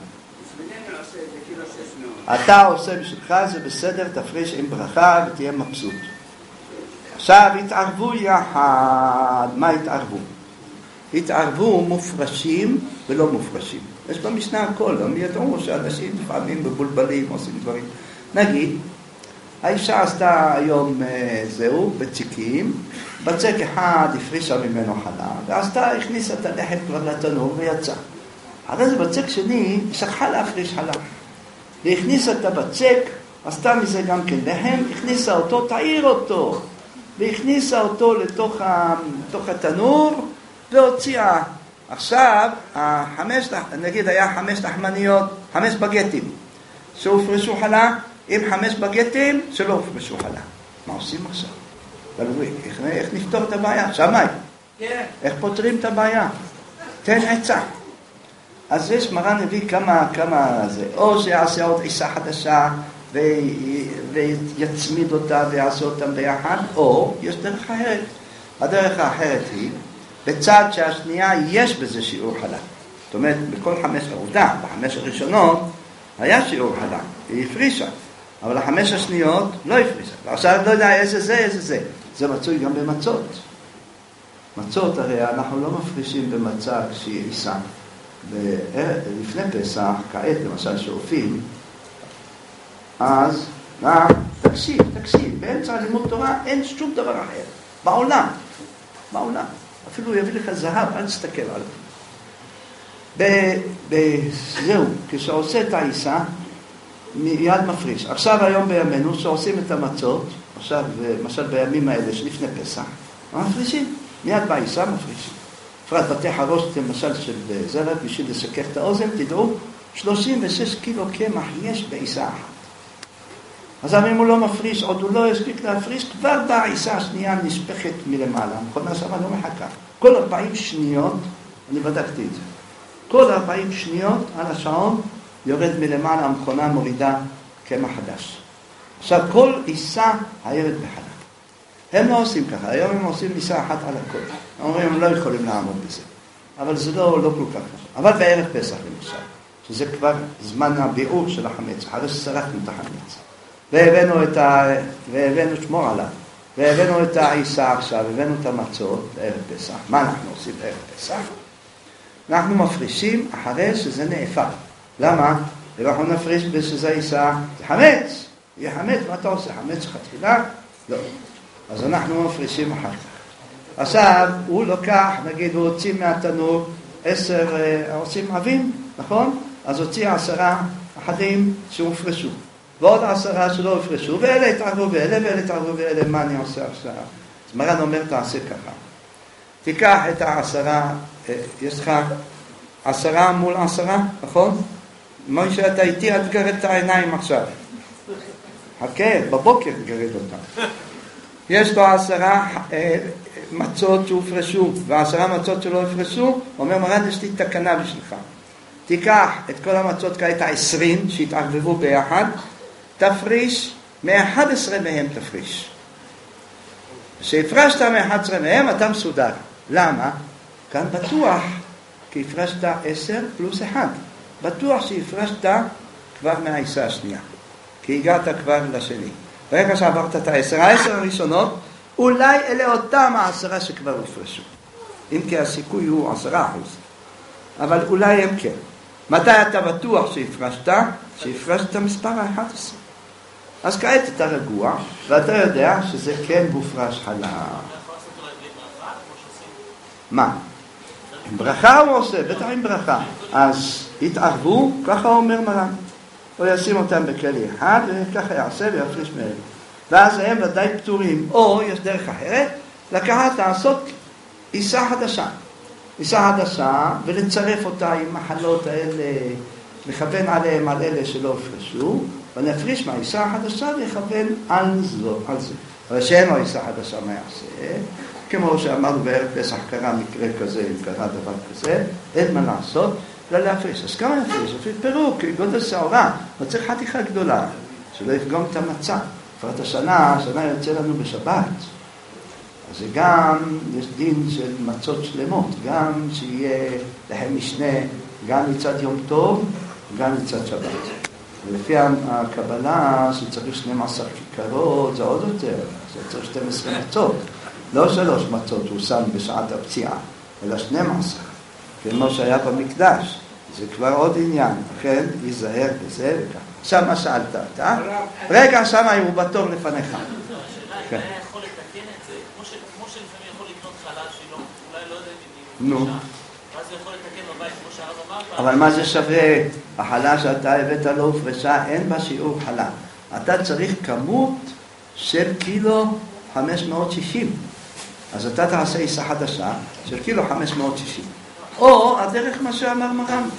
אתה עושה בשבילך, זה בסדר, תפריש עם ברכה ותהיה מבסוט. עכשיו התערבו יחד. מה התערבו? התערבו מופרשים ולא מופרשים. יש במשנה הכל, הם ידעו שאנשים לפעמים בבולבלים עושים דברים. נגיד, האישה עשתה היום זהו, בצקים, בצק אחד הפרישה ממנו חלב, הכניסה את הלחם כבר לתנור ויצא. אחרי זה בצק שני, שכחה להפריש חלב. והכניסה את הבצק, עשתה מזה גם כן לחם, הכניסה אותו, תעיר אותו, והכניסה אותו לתוך התנור, והוציאה. עכשיו, נגיד היה 5 לחמניות, 5 בגטים, שהופרשו חלה, עם 5 בגטים שלא הופרשו חלה. מה עושים עכשיו? איך נפתור את הבעיה? שמאי, איך פותרים את הבעיה? תן עצה. אז יש מרן הביא כמה זה, או שיעשה עוד עיסה חדשה ויצמיד אותה ויעשה אותם ביחד, או יש דרך אחרת. הדרך האחרת היא, בצד שהשנייה יש בזה שיעור חלה. זאת אומרת, בכל 5 העובדה, ב5 הראשונות היה שיעור חלה, היא הפרישה, אבל 5 השניות לא הפרישה. ועכשיו לא יודע איזה זה. זה מצוי גם במצות. מצות הרי אנחנו לא מפרישים במצה כשהיא עיסה. לפני פסח, כעת למשל שורפים, אז תקשיב, באמצע לימוד תורה אין שום דבר אחר. בעולם. אפילו יביא לך זהב, אל תסתכל עליו. זהו, כשעושה את העיסה, מיד מפריש. עכשיו היום בימינו שעושים את המצות, עכשיו למשל בימים האלה שלפני פסח, מפרישים, מיד בעיסה מפרישים. בפרט בתי חרוש למשל של זרע, בשביל לשכך את האוזן, תדעו, 36 קילו קמח יש בעיסה אחת. אז אם הוא לא מפריש, עוד הוא לא הספיק להפריש, כבר בעיסה השנייה נשפכת מלמעלה. המכונה שם לא מחכה. כל 40 שניות, אני בדקתי את זה, כל 40 שניות על השעון יורד מלמעלה, המכונה מורידה קמח חדש. עכשיו כל עיסה הירד בחלב. הם לא עושים ככה, היום הם עושים עיסה אחת על הכל. אומרים, הם לא יכולים לעמוד בזה. אבל זה לא כל כך נכון. אבל בערב פסח למשל, שזה כבר זמן הביעור של החמץ, אחרי ששרפנו את החמץ. והבאנו שמור עליו, והבאנו את העיסה עכשיו, הבאנו את המצות בערב פסח. מה אנחנו עושים בערב פסח? אנחנו מפרישים אחרי שזה נאפר. למה? אם אנחנו נפריש בשזה עיסה, זה חמץ. יהיה חמץ, מה אתה עושה? חמץ חתחילה? לא. אז אנחנו מפרישים אחר כך. עכשיו, הוא לוקח, נגיד, הוא הוציא מהתנור 10 עושים עבים, נכון? אז הוציא 10 אחדים שהופרשו. ועוד 10 שלא הופרשו, ואלה התערבו ואלה התערבו ואלה, מה אני עושה עכשיו? אז מרן אומר, תעשה ככה. תיקח את 10, יש לך 10 מול 10, נכון? מוישה, אתה איתי, אל תגרד את העיניים עכשיו. חכה, בבוקר תגרד אותם. יש לו 10 מצות שהופרשו, ו10 מצות שלא הופרשו, אומר מרן, יש לי תקנה בשבילך. תיקח את כל המצות כעת 20 שהתערבבו ביחד, תפריש, מ-11 מהם תפריש. כשהפרשת מ-11 מהם, אתה מסודר. למה? כאן בטוח, כי הפרשת 10 פלוס 1. בטוח שהפרשת כבר מהעיסה השנייה. כי הגעת כבר לשני. ברגע שעברת את 10 הראשונות, אולי אלה אותם 10 שכבר הופרשו. אם כי הסיכוי הוא 10%. אבל אולי הם כן. מתי אתה בטוח שהפרשת? שהפרשת מספר 11. אז כעת אתה רגוע, ואתה יודע שזה כן הופרש חלב. מה? עם ברכה הוא עושה, בטח עם ברכה. אז יתערבו, ככה אומר מרן. או ישים אותם בכלי אחד, וככה יעשה ויפריש מהם. ואז הם ודאי פטורים. או יש דרך אחרת, לקחת לעשות עיסה חדשה. עיסה חדשה, ולצרף אותה עם מחלות האלה, לכוון עליהם על אלה שלא הפרשו, ונפריש מהעיסה החדשה ולכוון על זה. אבל שאין לו עיסה חדשה, מה יעשה? כמו שאמרנו בערב פסח קרה מקרה כזה, אם קרה דבר כזה, אין מה לעשות, לא להפריש. אז כמה נפריש? אפילו פירוק, גודל שעורה, לא צריך חתיכה גדולה, שלא יפגום את המצה. בפרט השנה יוצא לנו בשבת. אז זה גם, יש דין של מצות שלמות, גם שיהיה להם משנה, גם מצד יום טוב, גם מצד שבת. ולפי הקבלה שצריך 12 כיכרות, זה עוד יותר, זה צריך 12 מצות. לא 3 מצות הוא שם בשעת הפציעה, אלא 12, כמו שהיה במקדש. זה כבר עוד עניין, לכן ייזהר בזה וכך. שמה שאלת אותה. רגע, שמה הוא בתור לפניך. השאלה אם היה יכול לתקן את זה, כמו שלפעמים יכול לקנות חלל שלו, אולי לא יודע אם נו. הוא ואז הוא יכול לתקן בבית, כמו שהרב אמר. אבל מה זה שווה? החלה שאתה הבאת לא הופרשה, אין בה שיעור חלה. אתה צריך כמות של קילו 560. אז אתה תעשה עיסה חדשה של קילו 560. או הדרך מה שאמר מרן.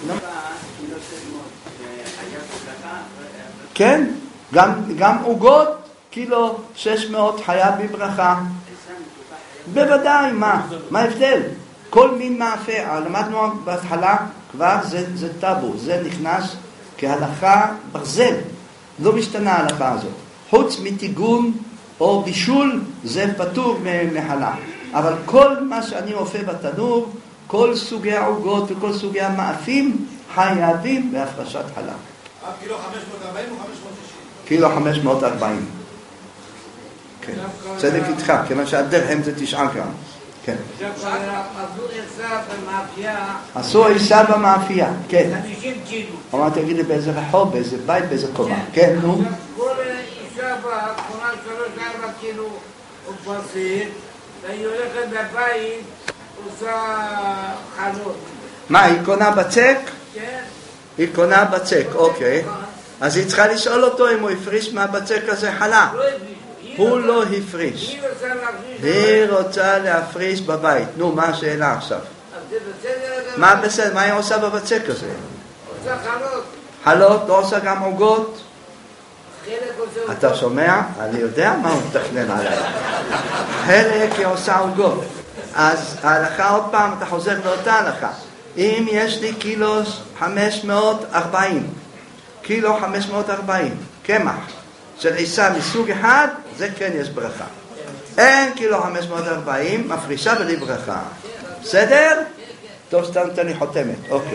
כן, גם עוגות קילו 600 חייב בברכה. בוודאי, מה ההבדל? כל מין מאפה, למדנו בהתחלה כבר זה טאבו, זה נכנס כהלכה ברזל, לא משתנה ההלכה הזאת. חוץ מתיגון או בישול זה פטור מחלה. אבל כל מה שאני אופה בתנור, כל סוגי העוגות וכל סוגי המאפים חייבים בהפרשת חלה. קילו 540 או 560? קילו 540. כן, צדק איתך, כיוון שהדרהם זה 9 גרם. כן. עשו עיסה במאפייה. עשו עיסה במאפייה, כן. 50 קילו. אמרתי, תגיד לי באיזה רחוב, באיזה בית, באיזה קומה. כן, נו. כל אישה קונה 3-4 קילו בסיס, והיא הולכת בבית, עושה חלות. מה, היא קונה בצק? כן. היא קונה בצק, אוקיי. אז היא צריכה לשאול אותו אם הוא הפריש מהבצק הזה חלה. לא הפריש. הוא לא הפריש. היא רוצה להפריש בבית. נו, מה השאלה עכשיו? מה בסדר? מה היא עושה בבצק הזה? עושה חלות. חלות? לא עושה גם עוגות? חלק עושה אתה שומע? אני יודע מה הוא מתכנן עליי. חלק היא עושה עוגות. אז ההלכה עוד פעם, אתה חוזר לאותה הלכה. אם יש לי קילו 540, קילו 540, קמח של עיסה מסוג אחד, זה כן יש ברכה. אין קילו 540, מפרישה בלי ברכה. בסדר? טוב, שאתה נותן לי חותמת. אוקיי.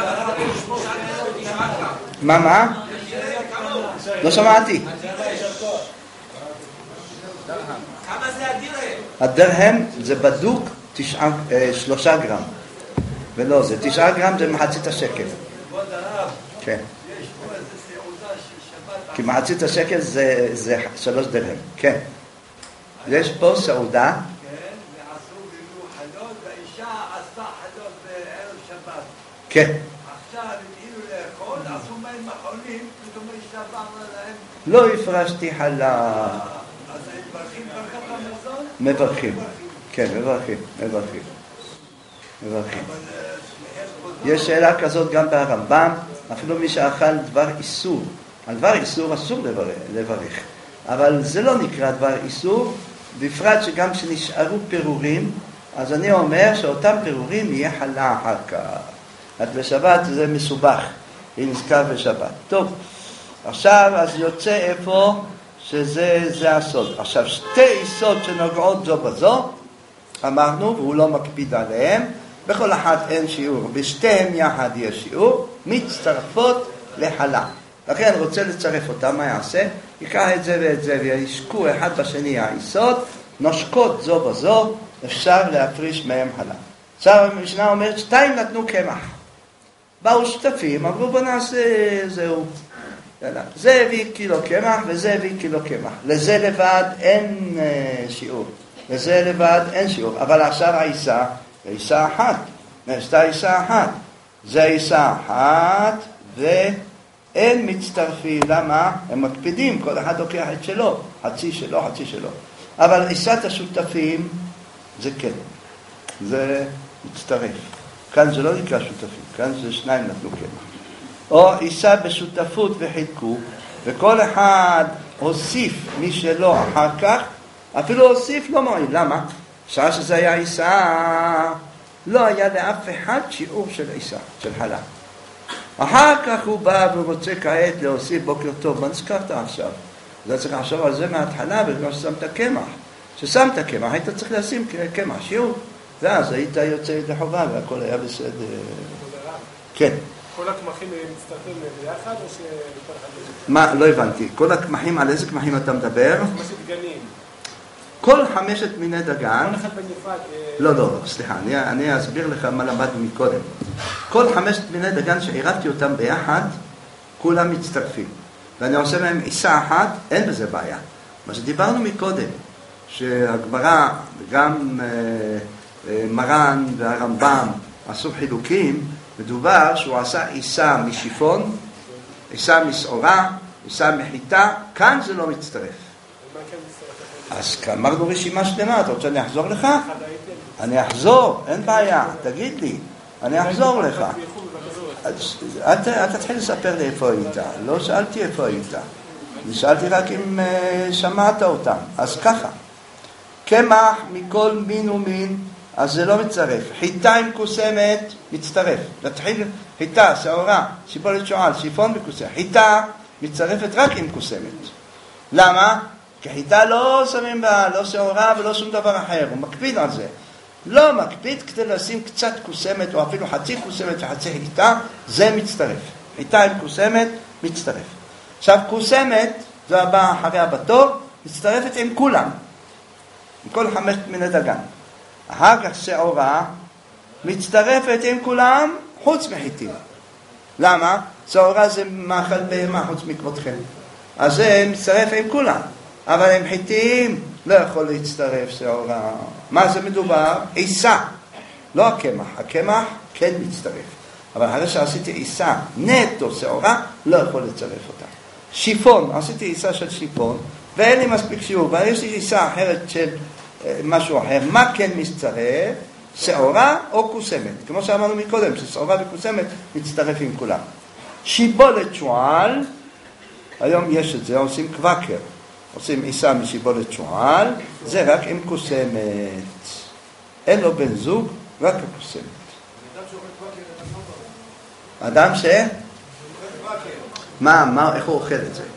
מה? לא שמעתי. כמה זה הדירהם? הדרהם זה בדוק 3 גרם. ולא, זה 9 גרם זה מחצית השקל. כן. כי מחצית השקל זה 3 דרהם. כן. יש פה סעודה. כן, ועשו בילו חלות, והאישה עשתה חלות בערב שבת. כן. עכשיו התחילו לאכול, עשו מים אחרונים, פתאום האישה באה להם. לא הפרשתי חלה. אז מברכים ברכת המזון? מברכים. כן, מברכים. יש שאלה כזאת גם ברמב"ם, אפילו מי שאכל דבר איסור. על דבר איסור אסור לברך. אבל זה לא נקרא דבר איסור, בפרט שגם שנשארו פירורים, אז אני אומר שאותם פירורים יהיה חלה אחר כך. אז בשבת זה מסובך, היא נזכר בשבת. טוב, עכשיו אז יוצא איפה שזה הסוד. עכשיו שתי יסוד שנוגעות זו בזו, אמרנו, והוא לא מקפיד עליהם, בכל אחת אין שיעור, בשתיהם יחד יש שיעור, מצטרפות לחלה. לכן רוצה לצרף אותם, מה יעשה? ייקח את זה ואת זה וישקו אחד בשני היסוד, נושקות זו בזו, אפשר להפריש מהם חלה. עכשיו המשנה אומרת, 2 נתנו קמח. באו שותפים, אמרו בוא נעשה זהו. זה הביא קילו קמח וזה הביא קילו קמח. לזה לבד אין שיעור. לזה לבד אין שיעור. אבל עכשיו העיסה, עיסה אחת. נעשתה עיסה אחת. זה עיסה אחת ואין מצטרפים. למה? הם מקפידים, כל אחד לוקח את שלו. חצי שלו, חצי שלו. אבל עיסת השותפים זה כן. זה מצטרף. כאן זה לא נקרא שותפים. כאן זה 2 נתנו קמח. או עיסה בשותפות וחילקו, וכל אחד הוסיף משלו אחר כך, אפילו הוסיף לא מועיל. למה? שעה שזה היה עיסה, לא היה לאף אחד שיעור של עיסה, של חלה. אחר כך הוא בא ורוצה כעת להוסיף בוקר טוב. מה נזכרת עכשיו? אתה צריך לחשוב על זה מההתחלה, בגלל ששמת קמח. ששמת קמח, היית צריך לשים קמח, שיעור. ואז היית יוצא ידי חובה והכל היה בסדר. כן. כל הקמחים מצטרפים ביחד או שכל אחד... מה? לא הבנתי. כל הקמחים, על איזה קמחים אתה מדבר? משהו דגנים. כל 5 מיני דגן... כל אחד בנפרד... לא, סליחה, אני אסביר לך מה למדנו מקודם. כל 5 מיני דגן שעירבתי אותם ביחד, כולם מצטרפים. ואני עושה מהם עיסה אחת, אין בזה בעיה. מה שדיברנו מקודם, שהגמרא, גם מרן והרמב"ם עשו חילוקים, מדובר שהוא עשה עיסה משיפון, עיסה משעורה, עיסה מחיטה, כאן זה לא מצטרף. אז אמרנו רשימה שלמה, אתה רוצה שאני אחזור לך? אני אחזור, אין בעיה, תגיד לי, אני אחזור לך. אתה תתחיל לספר לי איפה היית, לא שאלתי איפה היית, אני שאלתי רק אם שמעת אותם. אז ככה, קמח מכל מין ומין, אז זה לא מצטרף. חיטה עם קוסמת, מצטרף. נתחיל חיטה, שעורה, שיבולת שועל, שיפון וקוסמת. חיטה מצטרפת רק עם קוסמת. למה? כי חיטה לא שמים בה, לא שעורה ולא שום דבר אחר, הוא מקפיד על זה. לא מקפיד כדי לשים קצת קוסמת, או אפילו חצי קוסמת וחצי חיטה, זה מצטרף. חיטה עם קוסמת, מצטרף. עכשיו קוסמת, זו הבאה אחריה בתור, מצטרפת עם כולם. עם כל 5 מיני דגן. אחר כך שעורה, מצטרפת עם כולם, חוץ מחיטים. למה? שעורה זה מאכל בהמה חוץ מכבודכם. אז זה מצטרף עם כולם. אבל עם חיטים לא יכול להצטרף שעורה. מה זה מדובר? עיסה. לא הקמח. הקמח כן מצטרף. אבל אחרי שעשיתי עיסה נטו שעורה, לא יכול לצרף אותה. שיפון, עשיתי עיסה של שיפון, ואין לי מספיק שיעור, אבל יש לי עיסה אחרת של משהו אחר. מה כן מצטרף? שעורה או קוסמת. כמו שאמרנו מקודם, ששעורה וקוסמת מצטרף עם כולם. שיבולת שועל, היום יש את זה, עושים קוואקר. עושים עיסה משיבולת שועל, זה רק עם קוסמת. אין לו בן זוג, רק הקוסמת. אדם ש? מה, איך הוא אוכל את זה?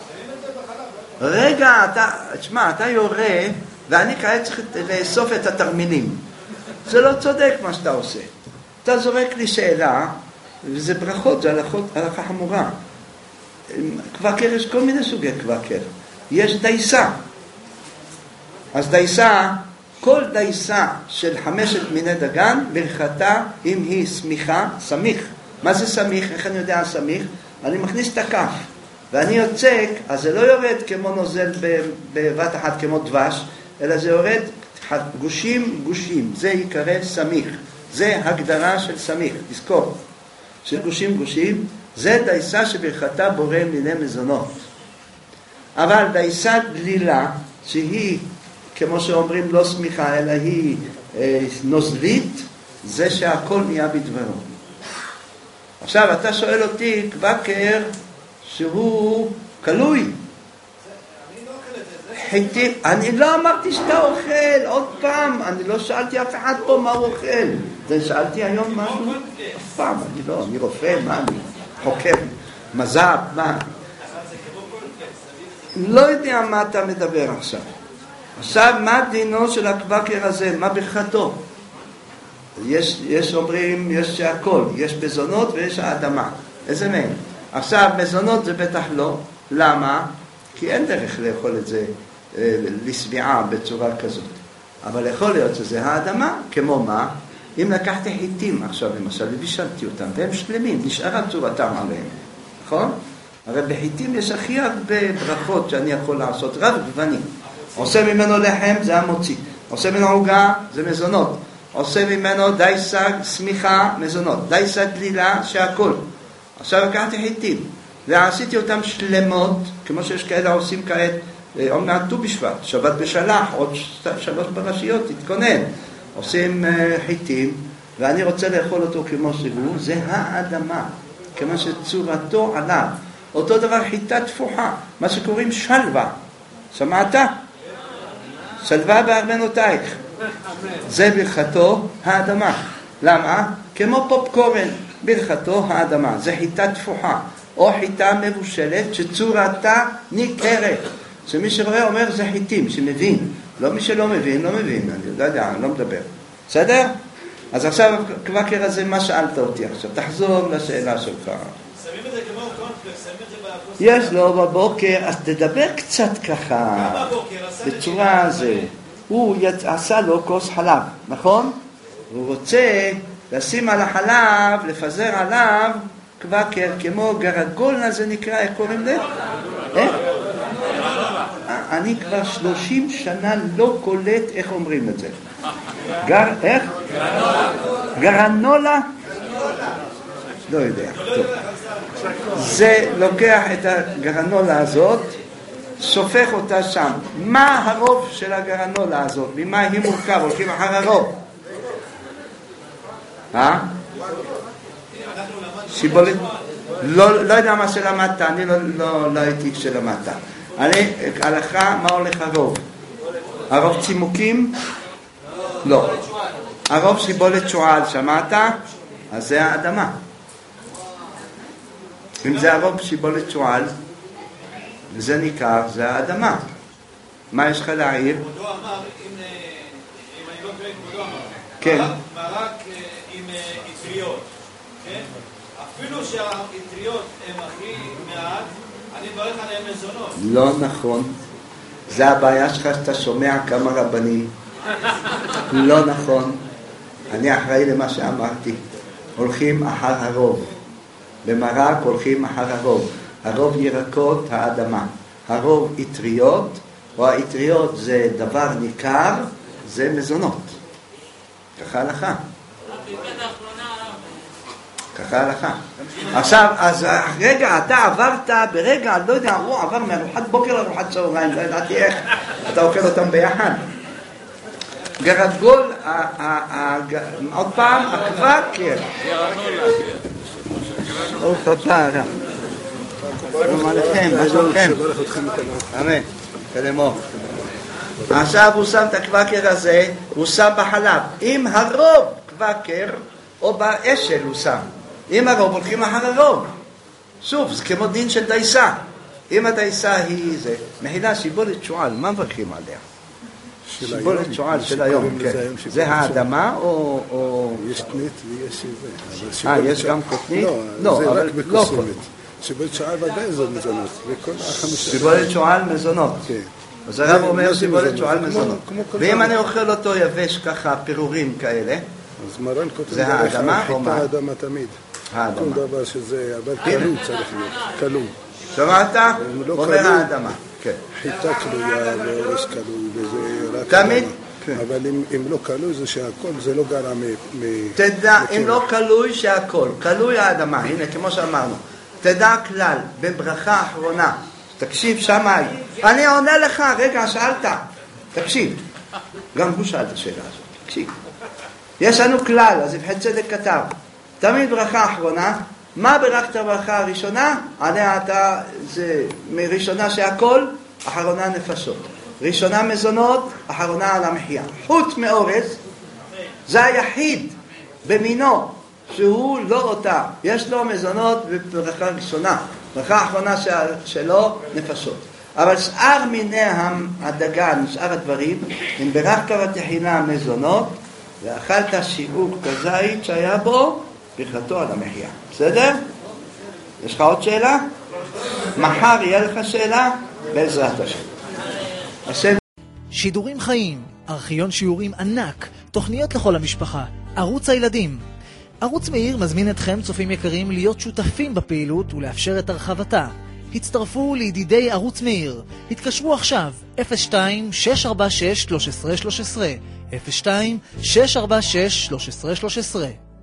רגע, אתה יורה, ואני כעת צריך לאסוף את התרמילים. זה לא צודק מה שאתה עושה. אתה זורק לי שאלה, וזה ברכות, זה הלכה חמורה. קוואקר, יש כל מיני סוגי קוואקר. יש דייסה. אז דייסה, כל דייסה של 5 מיני דגן, ברכתה אם היא סמיכה, סמיך. מה זה סמיך? איך אני יודע סמיך? אני מכניס את הכף, ואני יוצק, אז זה לא יורד כמו נוזל בבת אחת כמו דבש, אלא זה יורד גושים, זה יקרא סמיך. זה הגדרה של סמיך, תזכור. של גושים, זה דייסה שברכתה בורא מיני מזונות. אבל דייסה דלילה, שהיא, כמו שאומרים, לא סמיכה, אלא היא נוזלית, זה שהכל נהיה בדברו. עכשיו, אתה שואל אותי, קוואקר, שהוא קלוי. אני לא אמרתי שאתה אוכל, עוד פעם, אני לא שאלתי אף אחד פה מה הוא אוכל. זה שאלתי היום משהו? אף פעם, אני רופא, מה אני? חוקר, מז"פ, מה? לא יודע מה אתה מדבר עכשיו. עכשיו, מה דינו של הקוואקר הזה? מה ברכתו? יש אומרים, יש הכל, יש מזונות ויש האדמה. איזה מהם? עכשיו, מזונות זה בטח לא. למה? כי אין דרך לאכול את זה לשביעה בצורה כזאת. אבל יכול להיות שזה האדמה, כמו מה? אם לקחתי חיטים עכשיו, למשל, ובישלתי אותם, והם שלמים, נשארה צורתם עליהם. נכון? הרי בחיטים יש הכי הרבה ברכות שאני יכול לעשות, רב גוונים. עושה ממנו לחם, זה המוציא. עושה ממנו עוגה, זה מזונות. עושה ממנו דייסה סמיכה, מזונות. דייסה דלילה, שהכל. עכשיו לקחתי חיטים, ועשיתי אותם שלמות, כמו שיש כאלה עושים כעת, עוד מעט ט"ו בשבט, שבת בשלח, עוד 3 פרשיות, תתכונן. עושים חיטים, ואני רוצה לאכול אותו כמו שהוא, זה האדמה, כמו שצורתו עליו. אותו דבר חיטה תפוחה, מה שקוראים שלווה. שמעת? שלווה בארמנותייך. זה ברכתו האדמה. למה? כמו פופקורן, ברכתו האדמה. זה חיטה תפוחה, או חיטה מבושלת שצורתה ניכרת. שמי שרואה אומר זה חיטים, שמבין. לא מי שלא מבין, לא מבין. אני לא יודע, אני לא מדבר. בסדר? אז עכשיו, קוואקר הזה, מה שאלת אותי עכשיו? תחזור לשאלה שלך. שמים את זה כמו קונפלקס, שמים את זה בכוס. יש לו בבוקר, אז תדבר קצת ככה. גם בבוקר, בצורה הזו. הוא עשה לו כוס חלב, נכון? הוא רוצה לשים על החלב, לפזר עליו קוואקר, כמו גרגולנה זה נקרא, איך קוראים לזה? אני כבר 30 שנה לא קולט איך אומרים את זה. איך? גרנולה? לא יודע. זה לוקח את הגרנולה הזאת, סופך אותה שם. מה הרוב של הגרנולה הזאת? ממה היא מורכב? הולכים אחר הרוב. שיבולת? לא יודע מה שלמדת, אני לא הייתי כשלמדת. הלכה, מה הולך הרוב? הרוב צימוקים? לא. הרוב שיבולת שועל, שמעת? אז זה האדמה. אם זה הרוב שיבולת שועל, וזה ניכר, זה האדמה. מה יש לך להעיר? כבודו אמר, אם אני לא טועה, כבודו אמר, כן. מרק עם אטריות, כן? אפילו שהאטריות הן הכי מעט, אני מברך עליהן מזונות. לא נכון. זה הבעיה שלך שאתה שומע כמה רבנים. לא נכון. אני אחראי למה שאמרתי. הולכים אחר הרוב. במרק הולכים אחר הרוב. הרוב ירקות האדמה. הרוב אטריות, או האטריות זה דבר ניכר, זה מזונות. ככה הלכה. ככה הלכה. עכשיו, אז רגע, אתה עברת ברגע, לא יודע, הוא עבר מארוחת בוקר לארוחת צהריים, לא ידעתי איך, אתה אוכל אותם ביחד. גרגול, עוד פעם, הקוואקר. ברוך אתה הרב. שלום עליכם, מה שלומכם? אמן, כלמו. עכשיו הוא שם את הקוואקר הזה, הוא שם בחלב. אם הרוב קוואקר, או באשל הוא שם. אם הרוב הולכים אחר הרוב. שוב, זה כמו דין של דייסה. אם הדייסה היא זה, מחילה שיבולת שועל, מה מברכים עליה? שיבולת שועל של היום, כן. זה האדמה או... יש קנית ויש זה. יש גם קוטנית? לא, זה רק בקוסמת. שיבולת שועל ודאי זה מזונות. שיבולת שועל מזונות. כן. אז הרב אומר שיבולת שועל מזונות. ואם אני אוכל אותו יבש ככה, פירורים כאלה, אז מרן כותב זה האדמה או מה? האדמה תמיד. האדמה. כל דבר שזה, אבל כלום צריך להיות, כלום. שמעת? אומר האדמה. חיטה כלויה ואורס כלוי, וזה רק... תמיד? אבל אם לא כלוי זה שהכל, זה לא גרע תדע, אם לא כלוי שהכל, כלוי האדמה, הנה כמו שאמרנו. תדע כלל, בברכה האחרונה, תקשיב שמאי, אני עונה לך, רגע, שאלת, תקשיב. גם הוא שאל את השאלה הזאת, תקשיב. יש לנו כלל, אז יפחד צדק כתב. תמיד ברכה אחרונה, מה ברכת ברכה הראשונה? עליה אתה, זה מראשונה שהכל, אחרונה נפשות. ראשונה מזונות, אחרונה על המחיה. חוט מאורז, זה היחיד במינו, שהוא לא אותה. יש לו מזונות בברכה ראשונה. ברכה האחרונה שלו, נפשות. אבל שאר מיני הדגן, שאר הדברים, אם ברכת בתחילה מזונות, ואכלת שיעוק כזית שהיה בו, ברכתו על המחיה. בסדר? יש לך עוד שאלה? מחר יהיה לך שאלה? בעזרת השם. שידורים חיים, ארכיון שיעורים ענק, תוכניות לכל המשפחה, ערוץ הילדים. ערוץ מאיר מזמין אתכם, צופים יקרים, להיות שותפים בפעילות ולאפשר את הרחבתה. הצטרפו לידידי ערוץ מאיר. התקשרו עכשיו 02-646-1313 02-646-1313